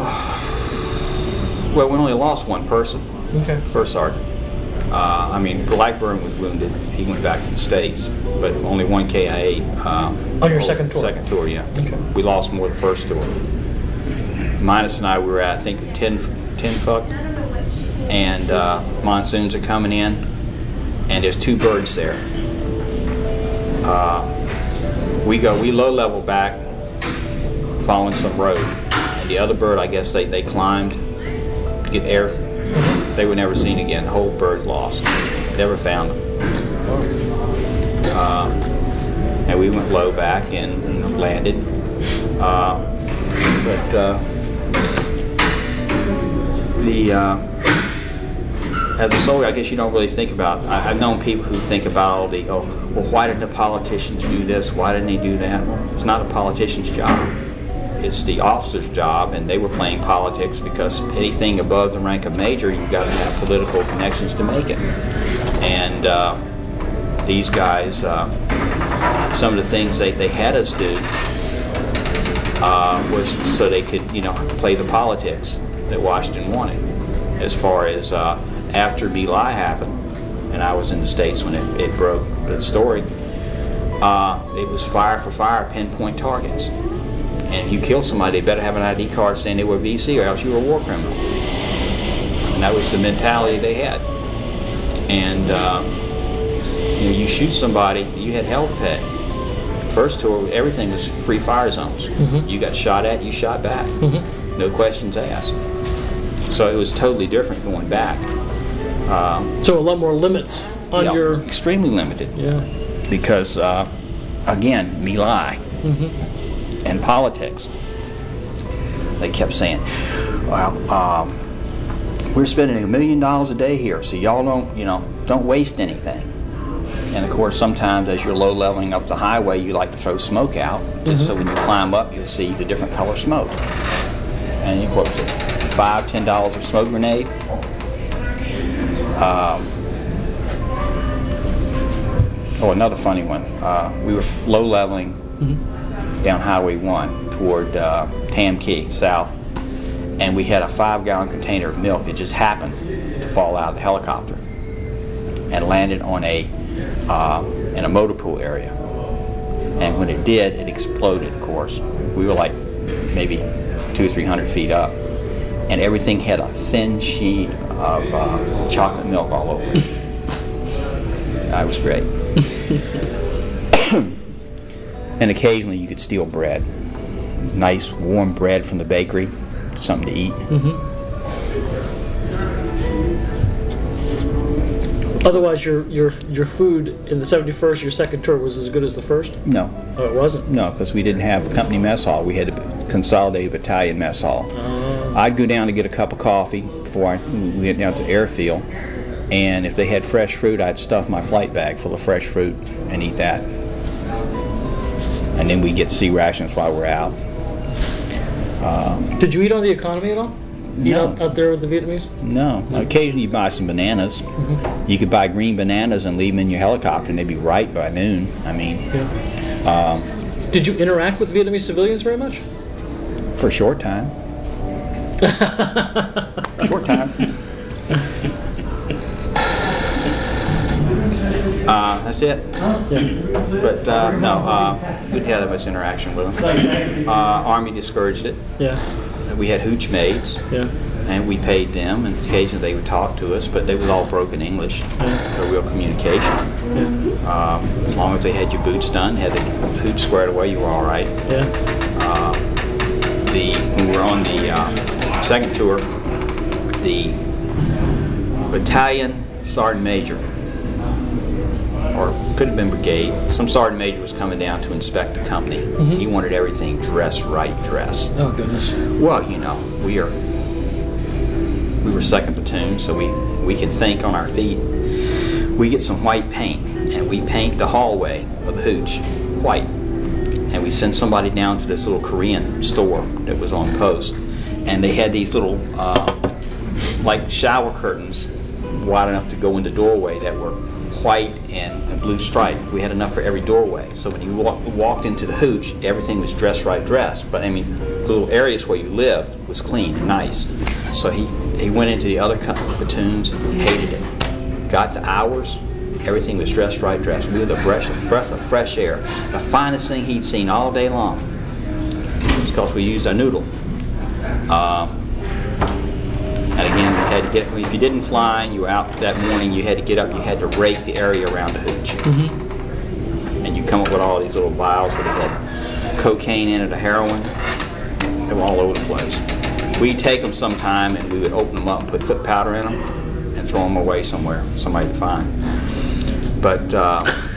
Well, we only lost one person,
Okay.
first sergeant. Uh, I mean, Blackburn was wounded. He went back to the States, but only one K I A. Uh,
On your second tour?
Second tour, yeah.
Okay.
We lost more the first tour. Minus and I, we were at, I think, ten, ten fuck, and uh, monsoons are coming in, and there's two birds there. Uh, we go, we low level back, following some road, and the other bird, I guess they, they climbed to get air. They were never seen again. The whole bird's lost. Never found them. Uh, and we went low back and, you know, landed. Uh, but uh, the uh, as a soldier, I guess you don't really think about. I, I've known people who think about all the, oh, well, why didn't the politicians do this? Why didn't they do that? Well, it's not a politician's job. It's the officer's job, and they were playing politics because anything above the rank of major, you've got to have political connections to make it. And uh, these guys, uh, some of the things they, they had us do uh, was so they could, you know, play the politics that Washington wanted. As far as uh, after My Lai happened, and I was in the States when it, it broke the story, uh, it was fire for fire, pinpoint targets. And if you kill somebody, they better have an I D card saying they were V C, or else you were a war criminal. And that was the mentality they had. And uh, you know, you shoot somebody, you had hell to pay. First tour, everything was free fire zones. Mm-hmm. You got shot at, you shot back. Mm-hmm. No questions asked. So it was totally different going back. Um,
so a lot more limits on
yeah,
your...
Extremely limited.
Yeah.
Because, uh, again, My Lai. Mm-hmm. And politics. They kept saying, well, um, we're spending a million dollars a day here, so y'all don't, you know, don't waste anything. And of course, sometimes as you're low leveling up the highway, you like to throw smoke out, just mm-hmm. so when you climb up, you'll see the different color smoke. And you what was it, five, ten dollars a smoke grenade? Um, oh, another funny one. Uh, we were low leveling. Mm-hmm. down Highway one toward uh, Tam Key, south. And we had a five gallon container of milk that just happened to fall out of the helicopter and landed on a, uh, in a motor pool area. And when it did, it exploded, of course. We were like maybe two or three hundred feet up. And everything had a thin sheet of uh, chocolate milk all over it. That was great. And occasionally you could steal bread. Nice warm bread from the bakery, something to eat.
Mm-hmm. Otherwise, your your your food in the seventy-first, your second tour, was as good as the first?
No.
Oh, it wasn't?
No, because we didn't have a company mess hall. We had a consolidated battalion mess hall. Oh. I'd go down to get a cup of coffee before I, we went down to the airfield, and if they had fresh fruit, I'd stuff my flight bag full of fresh fruit and eat that. And then we get C rations while we're out. Um,
Did you eat on the economy at all? Eat
no.
out, out there with the Vietnamese?
No. Mm-hmm. Occasionally you buy some bananas. Mm-hmm. You could buy green bananas and leave them in your helicopter and they'd be ripe by noon. I mean.
Yeah.
Um,
Did you interact with Vietnamese civilians very much?
For a short time. Short time. Uh, that's it.
Yeah.
But uh, no, uh, we didn't have that much interaction with them. Uh, Army discouraged it.
Yeah.
We had hooch maids.
Yeah.
And we paid them, and occasionally they would talk to us, but they was all broken English. Yeah. No real communication. Yeah. Um, as long as they had your boots done, had the hooch squared away, you were all right.
Yeah.
Uh, the when we were on the uh, second tour, the battalion sergeant major, or could have been brigade, some sergeant major was coming down to inspect the company. Mm-hmm. He wanted everything dress right dress.
Oh goodness.
Well, you know, we are we were second platoon, so we we could think on our feet. We get some white paint and we paint the hallway of the hooch white. And we sent somebody down to this little Korean store that was on post, and they had these little uh, like shower curtains wide enough to go in the doorway that were white and a blue stripe. We had enough for every doorway. So when you walk, walked into the hooch, everything was dressed right dressed. But I mean, the little areas where you lived was clean and nice. So he, he went into the other platoons, hated it. Got to ours, everything was dressed right dressed. We were the breath, breath of fresh air. The finest thing he'd seen all day long. Because we used a noodle. Um, And again, you had to get, if you didn't fly and you were out that morning, you had to get up, you had to rake the area around the hooch. Mm-hmm. And you come up with all these little vials where they had cocaine in it, or heroin. They were all over the place. We'd take them sometime and we would open them up and put foot powder in them and throw them away somewhere, somebody to find. But, uh,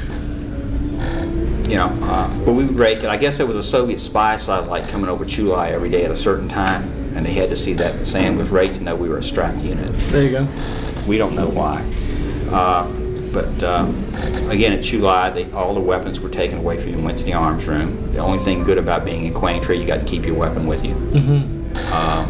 you know, uh, but we would rake it. I guess there was a Soviet spy satellite coming over Chulai every day at a certain time. And they had to see that sand was raked to know we were a strapped unit.
There you go.
We don't know why. Uh, but uh, again, at Chulai, they, all the weapons were taken away from you and went to the arms room. The only thing good about being in Quang Tri, you got to keep your weapon with you. Mm-hmm. uh,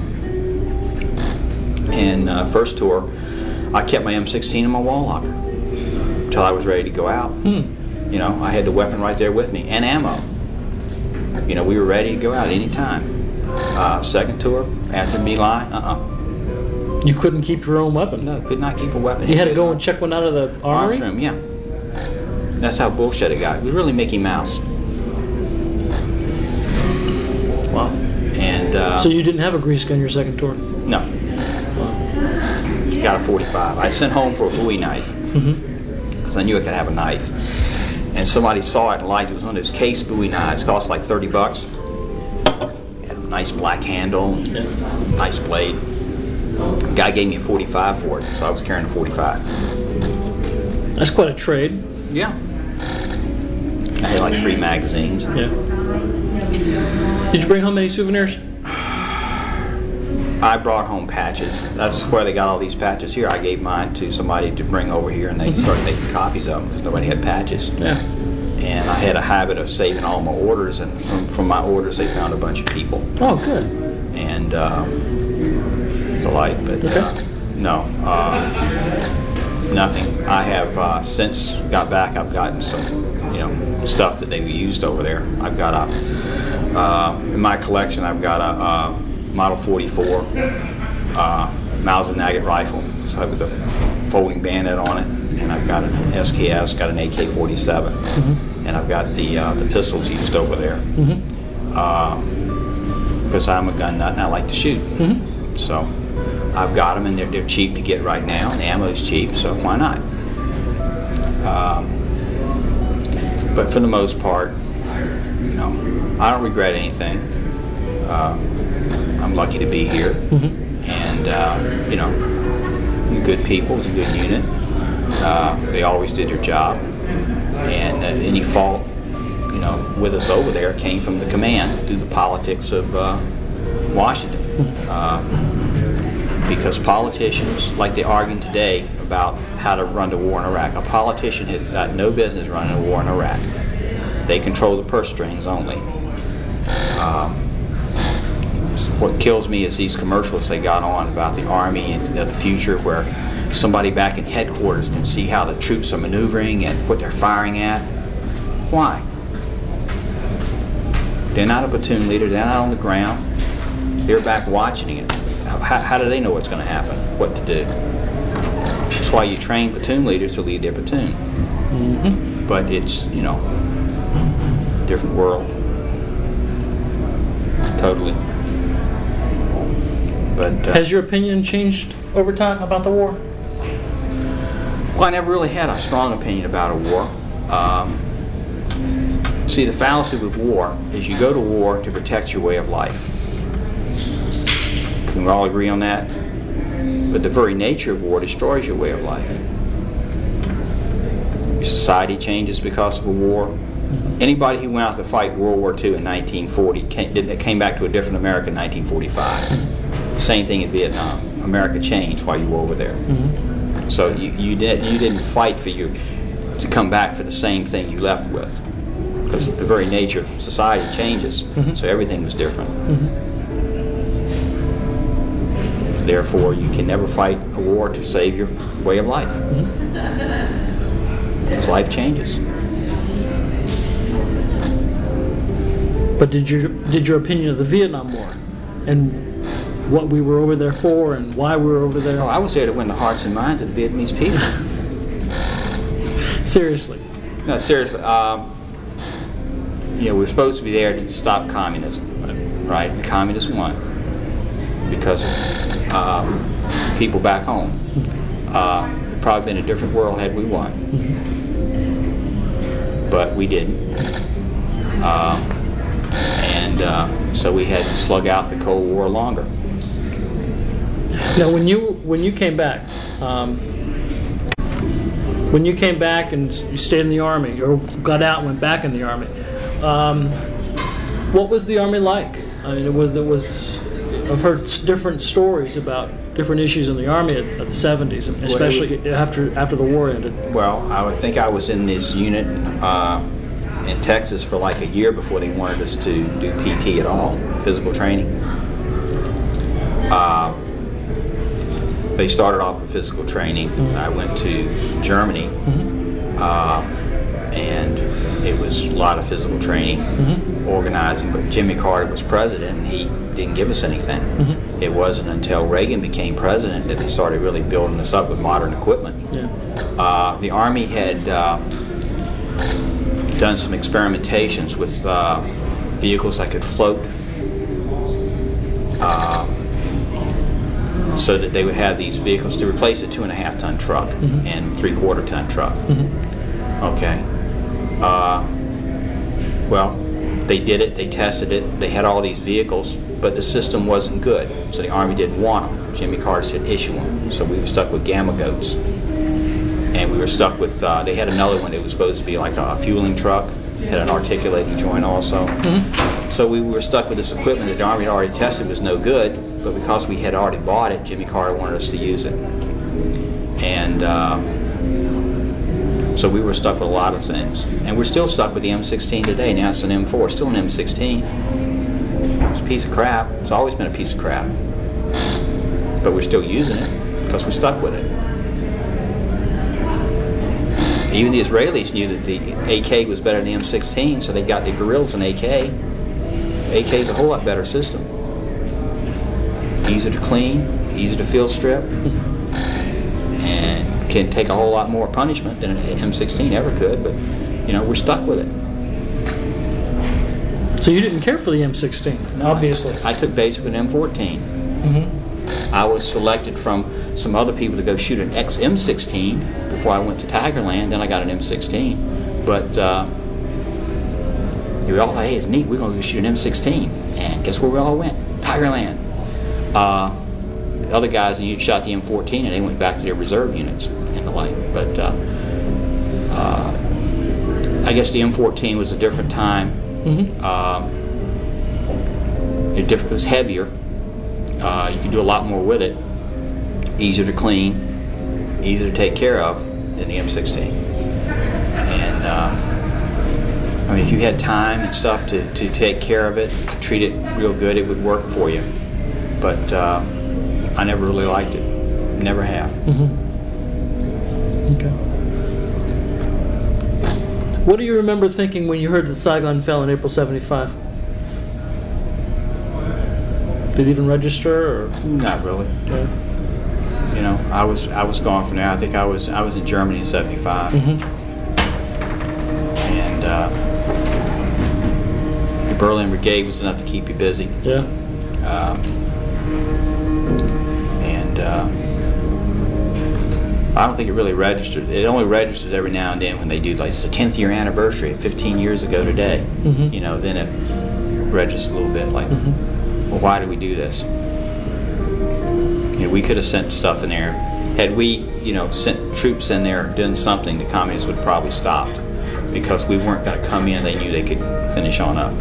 and uh, first tour, I kept my M sixteen in my wall locker until I was ready to go out. Hmm. You know, I had the weapon right there with me and ammo. You know, we were ready to go out any time. Uh, second tour, after My Lai, uh-uh.
You couldn't keep your own weapon?
No, could not keep a weapon.
You had to go and check one out of the armory?
Arms room, yeah. That's how bullshit it got. It was really Mickey Mouse.
Wow.
And uh,
so you didn't have a grease gun your second tour?
No. Wow. Got a forty-five. I sent home for a Bowie knife because mm-hmm. I knew I could have a knife. And somebody saw it and liked it. It was one of those case Bowie knives. It cost like thirty bucks. Nice black handle, yeah. Nice blade. The guy gave me a forty-five for it, so I was carrying a forty-five.
That's quite a trade.
Yeah. I had like three magazines.
Yeah. Did you bring home any souvenirs?
I brought home patches. That's where they got all these patches here. I gave mine to somebody to bring over here, and they started making copies of them because nobody had patches.
Yeah.
And I had a habit of saving all my orders, and some, from my orders they found a bunch of people.
Oh, good.
And uh, the like, but
okay.
uh, no, uh, nothing. I have uh, since got back. I've gotten some, you know, stuff that they used over there. I've got a uh, in my collection. I've got a, a Model forty-four uh, Mauser Nagant rifle, so I have the folding bayonet on it. And I've got an S K S, got an A K forty-seven, mm-hmm. and I've got the uh, the pistols used over there. Mm-hmm. uh, because I'm a gun nut and I like to shoot. Mm-hmm. So I've got them, and they're, they're cheap to get right now, and ammo's cheap, so why not? Um, but for the most part, you know, I don't regret anything. Uh, I'm lucky to be here, mm-hmm. and uh, you know, good people, it's a good unit. Uh, they always did their job, and uh, any fault, you know, with us over there came from the command through the politics of uh, Washington. Uh, because politicians, like they're arguing today about how to run the war in Iraq, a politician has got no business running a war in Iraq. They control the purse strings only. Um, what kills me is these commercials they got on about the Army and you know, the future, where somebody back in headquarters can see how the troops are maneuvering and what they're firing at. Why? They're not a platoon leader. They're not on the ground. They're back watching it. How, how do they know what's going to happen, what to do? That's why you train platoon leaders to lead their platoon. Mm-hmm. But it's, you know, different world. Totally. But uh,
has your opinion changed over time about the war?
Well, I never really had a strong opinion about a war. Um, see, the fallacy with war is you go to war to protect your way of life. Can we all agree on that? But the very nature of war destroys your way of life. Your society changes because of a war. Mm-hmm. Anybody who went out to fight World War Two in nineteen forty came, did, came back to a different America in nineteen forty-five. Same thing in Vietnam. America changed while you were over there. Mm-hmm. So you, you, did, you didn't fight for you to come back for the same thing you left with. because the very nature of society changes,
Mm-hmm.
so everything was different.
Mm-hmm.
Therefore, you can never fight a war to save your way of life.
Mm-hmm.
As life changes.
But did your did your opinion of the Vietnam War and what we were over there for and why we were over there?
Oh, I was there to win the hearts and minds of the Vietnamese people.
Seriously.
No, seriously. Um, you know, we're supposed to be there to stop communism, right? And the communists won because of uh, people back home. Uh, it'd probably been a different world had we won, but we didn't. Uh, and uh, so we had to slug out the Cold War longer.
Now, when you when you came back, um, when you came back and you stayed in the Army, or got out and went back in the Army, um, what was the Army like? I mean, it was it was. I've heard s- different stories about different issues in the Army at, at the seventies, especially after after the war ended.
Well, I would think I was in this unit uh, in Texas for like a year before they wanted us to do P T at all, physical training. Uh, they started off with physical training.
Mm-hmm.
I went to Germany,
Mm-hmm.
uh, and it was a lot of physical training,
Mm-hmm.
organizing, but Jimmy Carter was president and he didn't give us anything.
Mm-hmm.
It wasn't until Reagan became president that they started really building us up with modern equipment.
Yeah.
Uh, the Army had uh, done some experimentations with uh, vehicles that could float, uh, so that they would have these vehicles to replace a two and a half ton truck
Mm-hmm.
and three quarter ton truck.
Mm-hmm.
Okay. Uh, well, they did it, they tested it, they had all these vehicles, but the system wasn't good, so the Army didn't want them. Jimmy Carter said issue them, so we were stuck with Gamma Goats. And we were stuck with, uh, they had another one that was supposed to be like a, a fueling truck, had an articulating joint also.
Mm-hmm.
So we were stuck with this equipment that the Army had already tested was no good, but because we had already bought it, Jimmy Carter wanted us to use it. And uh, so we were stuck with a lot of things. And we're still stuck with the M sixteen today. Now it's an M four, still an M sixteen. It's a piece of crap. It's always been a piece of crap. But we're still using it because we're stuck with it. Even the Israelis knew that the A K was better than the M sixteen, so they got the guerrillas an A K. A K is a whole lot better system. Easier to clean, easier to field strip, and can take a whole lot more punishment than an M sixteen ever could, but you know, we're stuck with it.
So you didn't care for the M sixteen,
No,
obviously.
I, I took basic with M fourteen.
Mm-hmm.
I was selected from some other people to go shoot an X M sixteen before I went to Tigerland, then I got an M sixteen. But uh, we all thought, hey, it's neat, we're going to go shoot an M sixteen. And guess where we all went? Tigerland. Uh, the other guys in the unit shot the M fourteen and they went back to their reserve units and the like. But uh, uh, I guess the M fourteen was a different time.
Mm-hmm.
Uh, it, diff- it was heavier. Uh, you could do a lot more with it. Easier to clean, easier to take care of than the M sixteen. And uh, I mean, if you had time and stuff to, to take care of it, to treat it real good, it would work for you. But uh, I never really liked it. Never have.
Mm-hmm. Okay. What do you remember thinking when you heard that Saigon fell in April seventy-five? Did it even register, or?
Not really.
Okay.
You know, I was I was gone from there. I think I was I was in Germany in seventy-five.
Mm-hmm.
And uh, the Berlin Brigade was enough to keep you busy.
Yeah.
Um, and uh, I don't think it really registered. It only registers every now and then when they do, like, it's the tenth year anniversary, fifteen years ago today.
Mm-hmm.
You know, then it registers a little bit, like,
Mm-hmm.
well, why did we do this? You know, we could have sent stuff in there. Had we, you know, sent troops in there doing something, the communists would have probably stopped, because we weren't going to come in. They knew they could finish on up.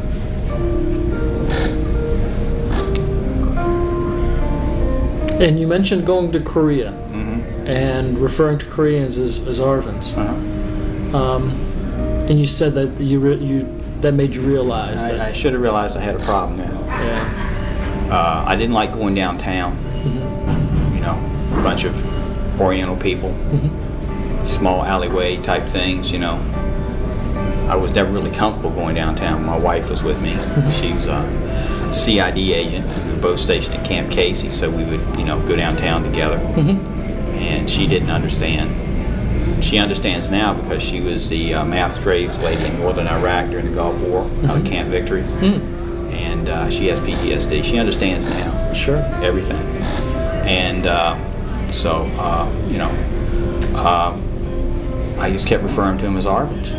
And you mentioned going to Korea
Mm-hmm.
and referring to Koreans as, as Arvans.
Uh-huh.
Um, And you said that you re you that made you realize that.
I, I should have realized I had a problem then.
Yeah.
Uh, I didn't like going downtown.
Mm-hmm.
You know, a bunch of Oriental people,
Mm-hmm.
small alleyway type things. You know, I was never really comfortable going downtown. My wife was with me.
Mm-hmm.
She was a C I D agent. We were both stationed at Camp Casey, so we would, you know, go downtown together.
Mm-hmm.
And she didn't understand. She understands now because she was the uh, math graves lady in northern Iraq during the Gulf War, mm-hmm. out of Camp Victory. Mm-hmm. And uh, she has P T S D. She understands now.
Sure.
Everything. And uh, so, uh, you know, um, I just kept referring to them as Arvins.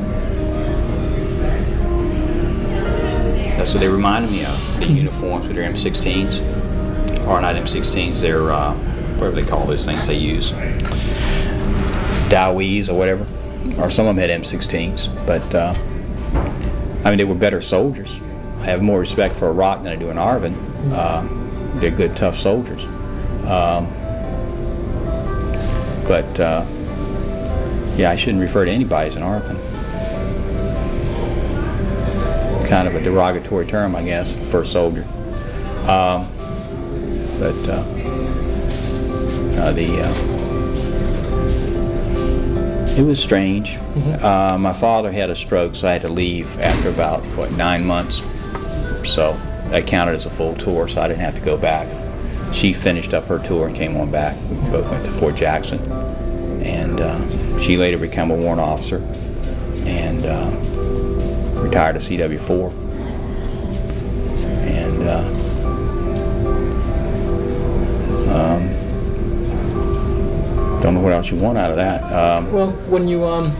That's what they reminded me of. The uniforms with their M sixteens. Or not M sixteens, they're, uh, whatever they call those things they use. Dowies or whatever, or some of them had M sixteens, but uh, I mean they were better soldiers. I have more respect for Iraq than I do an Arvin. Uh, they're good, tough soldiers. Um, but uh, yeah, I shouldn't refer to anybody as an Arvin. Kind of a derogatory term, I guess, for a soldier. Um, but uh, uh, the uh, It was strange. Mm-hmm. uh, my father had a stroke, so I had to leave after about, what, nine months. So that counted as a full tour, so I didn't have to go back. She finished up her tour and came on back. We both went to Fort Jackson. And uh, she later became a warrant officer and uh, retired to C W four. And uh, um, don't know what else you want out of that. Um,
well, when you um,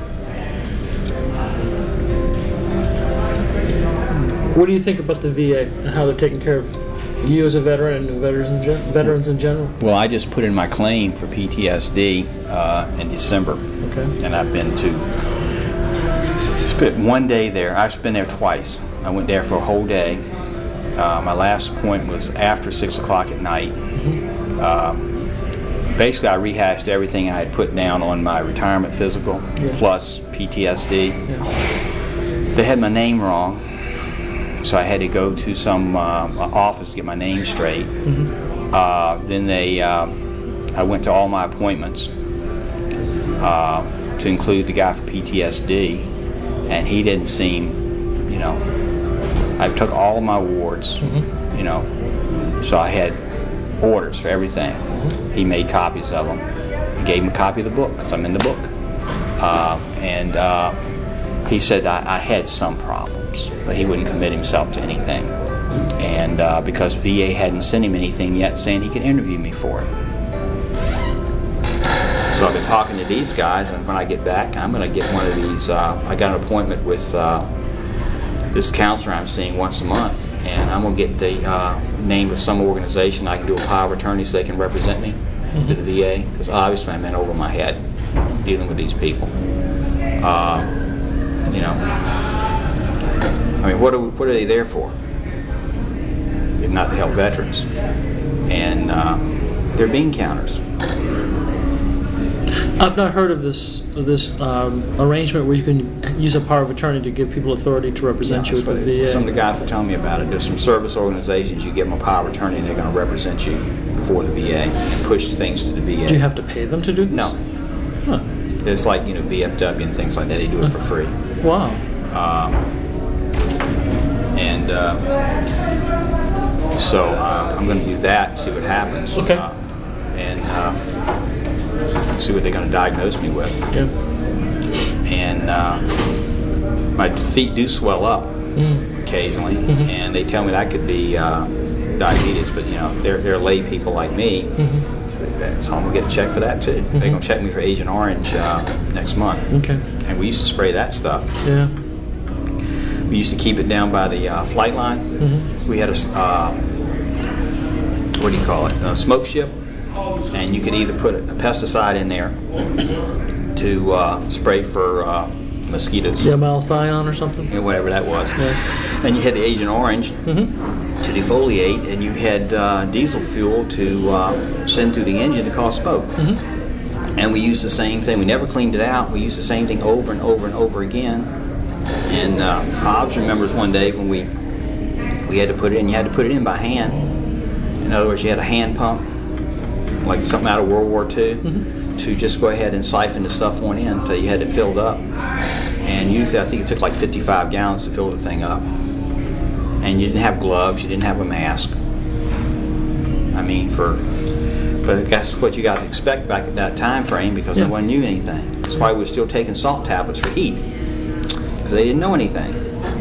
what do you think about the V A and how they're taking care of you as a veteran and veterans in, gen veterans in general?
Well, I just put in my claim for P T S D uh, in December.
Okay.
And I've been to spent one day there. I've been there twice. I went there for a whole day. Uh, my last appointment was after six o'clock at night. Mm-hmm. um, Basically, I rehashed everything I had put down on my retirement physical, yeah. plus P T S D. Yeah. They had my name wrong, so I had to go to some uh, office to get my name straight. Mm-hmm. uh, then they, uh, I went to all my appointments uh, to include the guy for P T S D, and he didn't seem, you know, I took all my wards, mm-hmm. you know, so I had orders for everything. Mm-hmm. He made copies of them. I gave him a copy of the book because I'm in the book. Uh, and uh, he said I, I had some problems, but he wouldn't commit himself to anything. And uh, because V A hadn't sent him anything yet saying he could interview me for it. So I've been talking to these guys, and when I get back, I'm going to get one of these. Uh, I got an appointment with uh, this counselor I'm seeing once a month, and I'm going to get the uh, name of some organization I can do a power of attorney so they can represent me mm-hmm. to the V A, because obviously I'm in over my head dealing with these people. Uh, you know, I mean, what are, what are they there for? If not to help veterans. And uh, they're bean counters.
I've not heard of this of this um, arrangement where you can use a power of attorney to give people authority to represent
Yeah,
you at the
it,
V A.
Some of the guys were telling me about it. There's some service organizations, you give them a power of attorney and they're going to represent you before the V A and push things to the V A.
Do you have to pay them to do this?
No.
Huh.
There's like, you know, V F W and things like that. They do it for free.
Wow.
Um, and uh, so uh, I'm going to do that and see what happens.
Okay.
Uh, and uh, see what they're going to diagnose me with.
Yeah.
And uh, my feet do swell up mm. occasionally, mm-hmm. and they tell me that could be uh, diabetes, but you know, they're, they're lay people like me, mm-hmm. so I'm going to get a check for that too. Mm-hmm. They're going to check me for Agent Orange uh, next month.
Okay.
And we used to spray that stuff.
Yeah.
We used to keep it down by the uh, flight line. Mm-hmm. We had a, uh, what do you call it, a smoke ship, and you could either put a pesticide in there to uh, spray for uh, mosquitoes.
Yeah, malathion or something?
Yeah, whatever that was.
Yeah.
Then you had the Agent Orange
mm-hmm.
to defoliate, and you had uh, diesel fuel to uh, send through the engine to cause smoke. Mm-hmm. And we used the same thing. We never cleaned it out. We used the same thing over and over and over again. And uh, Hobbs remembers one day when we we had to put it in. You had to put it in by hand. In other words, you had a hand pump, like something out of World War Two, mm-hmm. to just go ahead and siphon the stuff on in until you had it filled up. And usually, I think it took like fifty-five gallons to fill the thing up. And you didn't have gloves. You didn't have a mask. I mean, for but that's what you got to expect back at that time frame, because yeah. no one knew anything. That's why we were still taking salt tablets for heat, because they didn't know anything.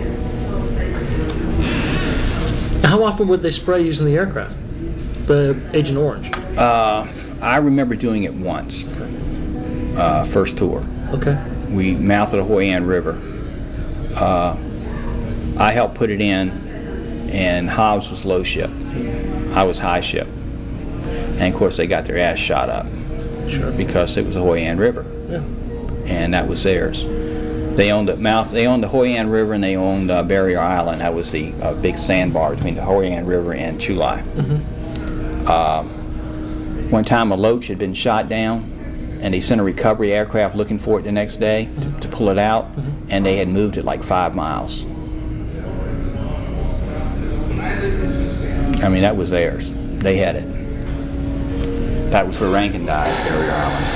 How often would they spray using the aircraft, the Agent Orange?
Uh, I remember doing it once.
Okay.
Uh, first tour.
Okay.
We mouthed the Hoi An River. Uh, I helped put it in, and Hobbs was low ship. I was high ship. And of course they got their ass shot up.
Sure.
Because it was the Hoi An River.
Yeah.
And that was theirs. They owned the mouth. They owned the Hoi An River, and they owned uh, Barrier Island. That was the uh, big sandbar between the Hoi An River and Chu Lai. Mm-hmm. uh, one time a Loach had been shot down, and they sent a recovery aircraft looking for it the next day mm-hmm. to, to pull it out, mm-hmm. and they had moved it like five miles. I mean, that was theirs. They had it. That was where Rankin died, Barrier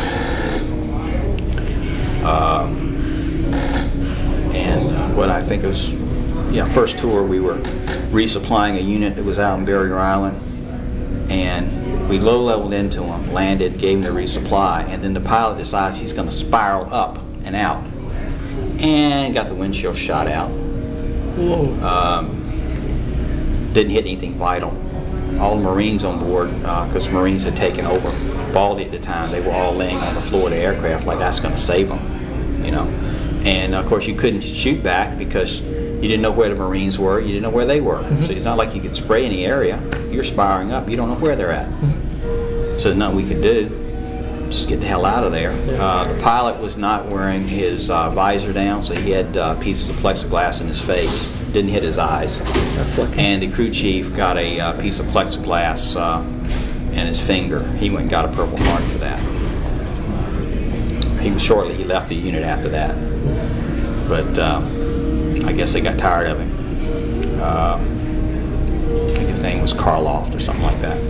Island. Um, and uh, what I think was, yeah, first tour we were resupplying a unit that was out in Barrier Island, and we low-leveled into them, landed, gave them the resupply, and then the pilot decides he's going to spiral up and out, and got the windshield shot out.
Whoa.
Um, didn't hit anything vital. All the Marines on board, because uh, Marines had taken over Baldy at the time, they were all laying on the floor of the aircraft like that's going to save them, you know. And of course you couldn't shoot back because you didn't know where the Marines were, you didn't know where they were. Mm-hmm. So it's not like you could spray any area. You're spiraling up, you don't know where they're at. Mm-hmm. So there's nothing we could do. Just get the hell out of there. Yeah. Uh, the pilot was not wearing his uh, visor down, so he had uh, pieces of plexiglass in his face. Didn't hit his eyes.
That's lucky.
And the crew chief got a uh, piece of plexiglass uh, in his finger. He went and got a Purple Heart for that. He was shortly he left the unit after that, but uh, I guess they got tired of him. Uh, I think his name was Karloff or something like that.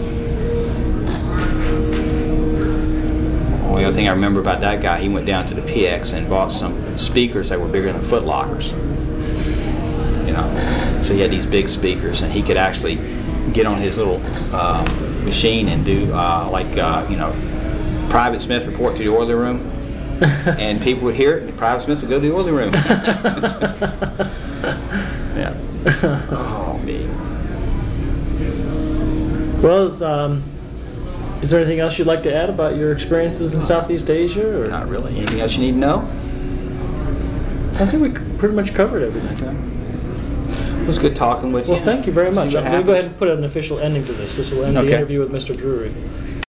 Well, the other thing I remember about that guy, he went down to the P X and bought some speakers that were bigger than Foot Lockers. You know, so he had these big speakers, and he could actually get on his little uh, machine and do uh, like uh, you know, Private Smith report to the oiler room, and people would hear it, and Private Smith would go to the oiler room. Yeah. Oh me.
Well, is, um, is there anything else you'd like to add about your experiences in Southeast Asia? Or?
Not really. Anything else you need to know?
I think we pretty much covered everything.
Okay. It was good talking with you.
Well, thank you very much.
See what
I'm going to go
happens.
ahead and put an official ending to this. This will end
Okay.
the interview with Mister Drury.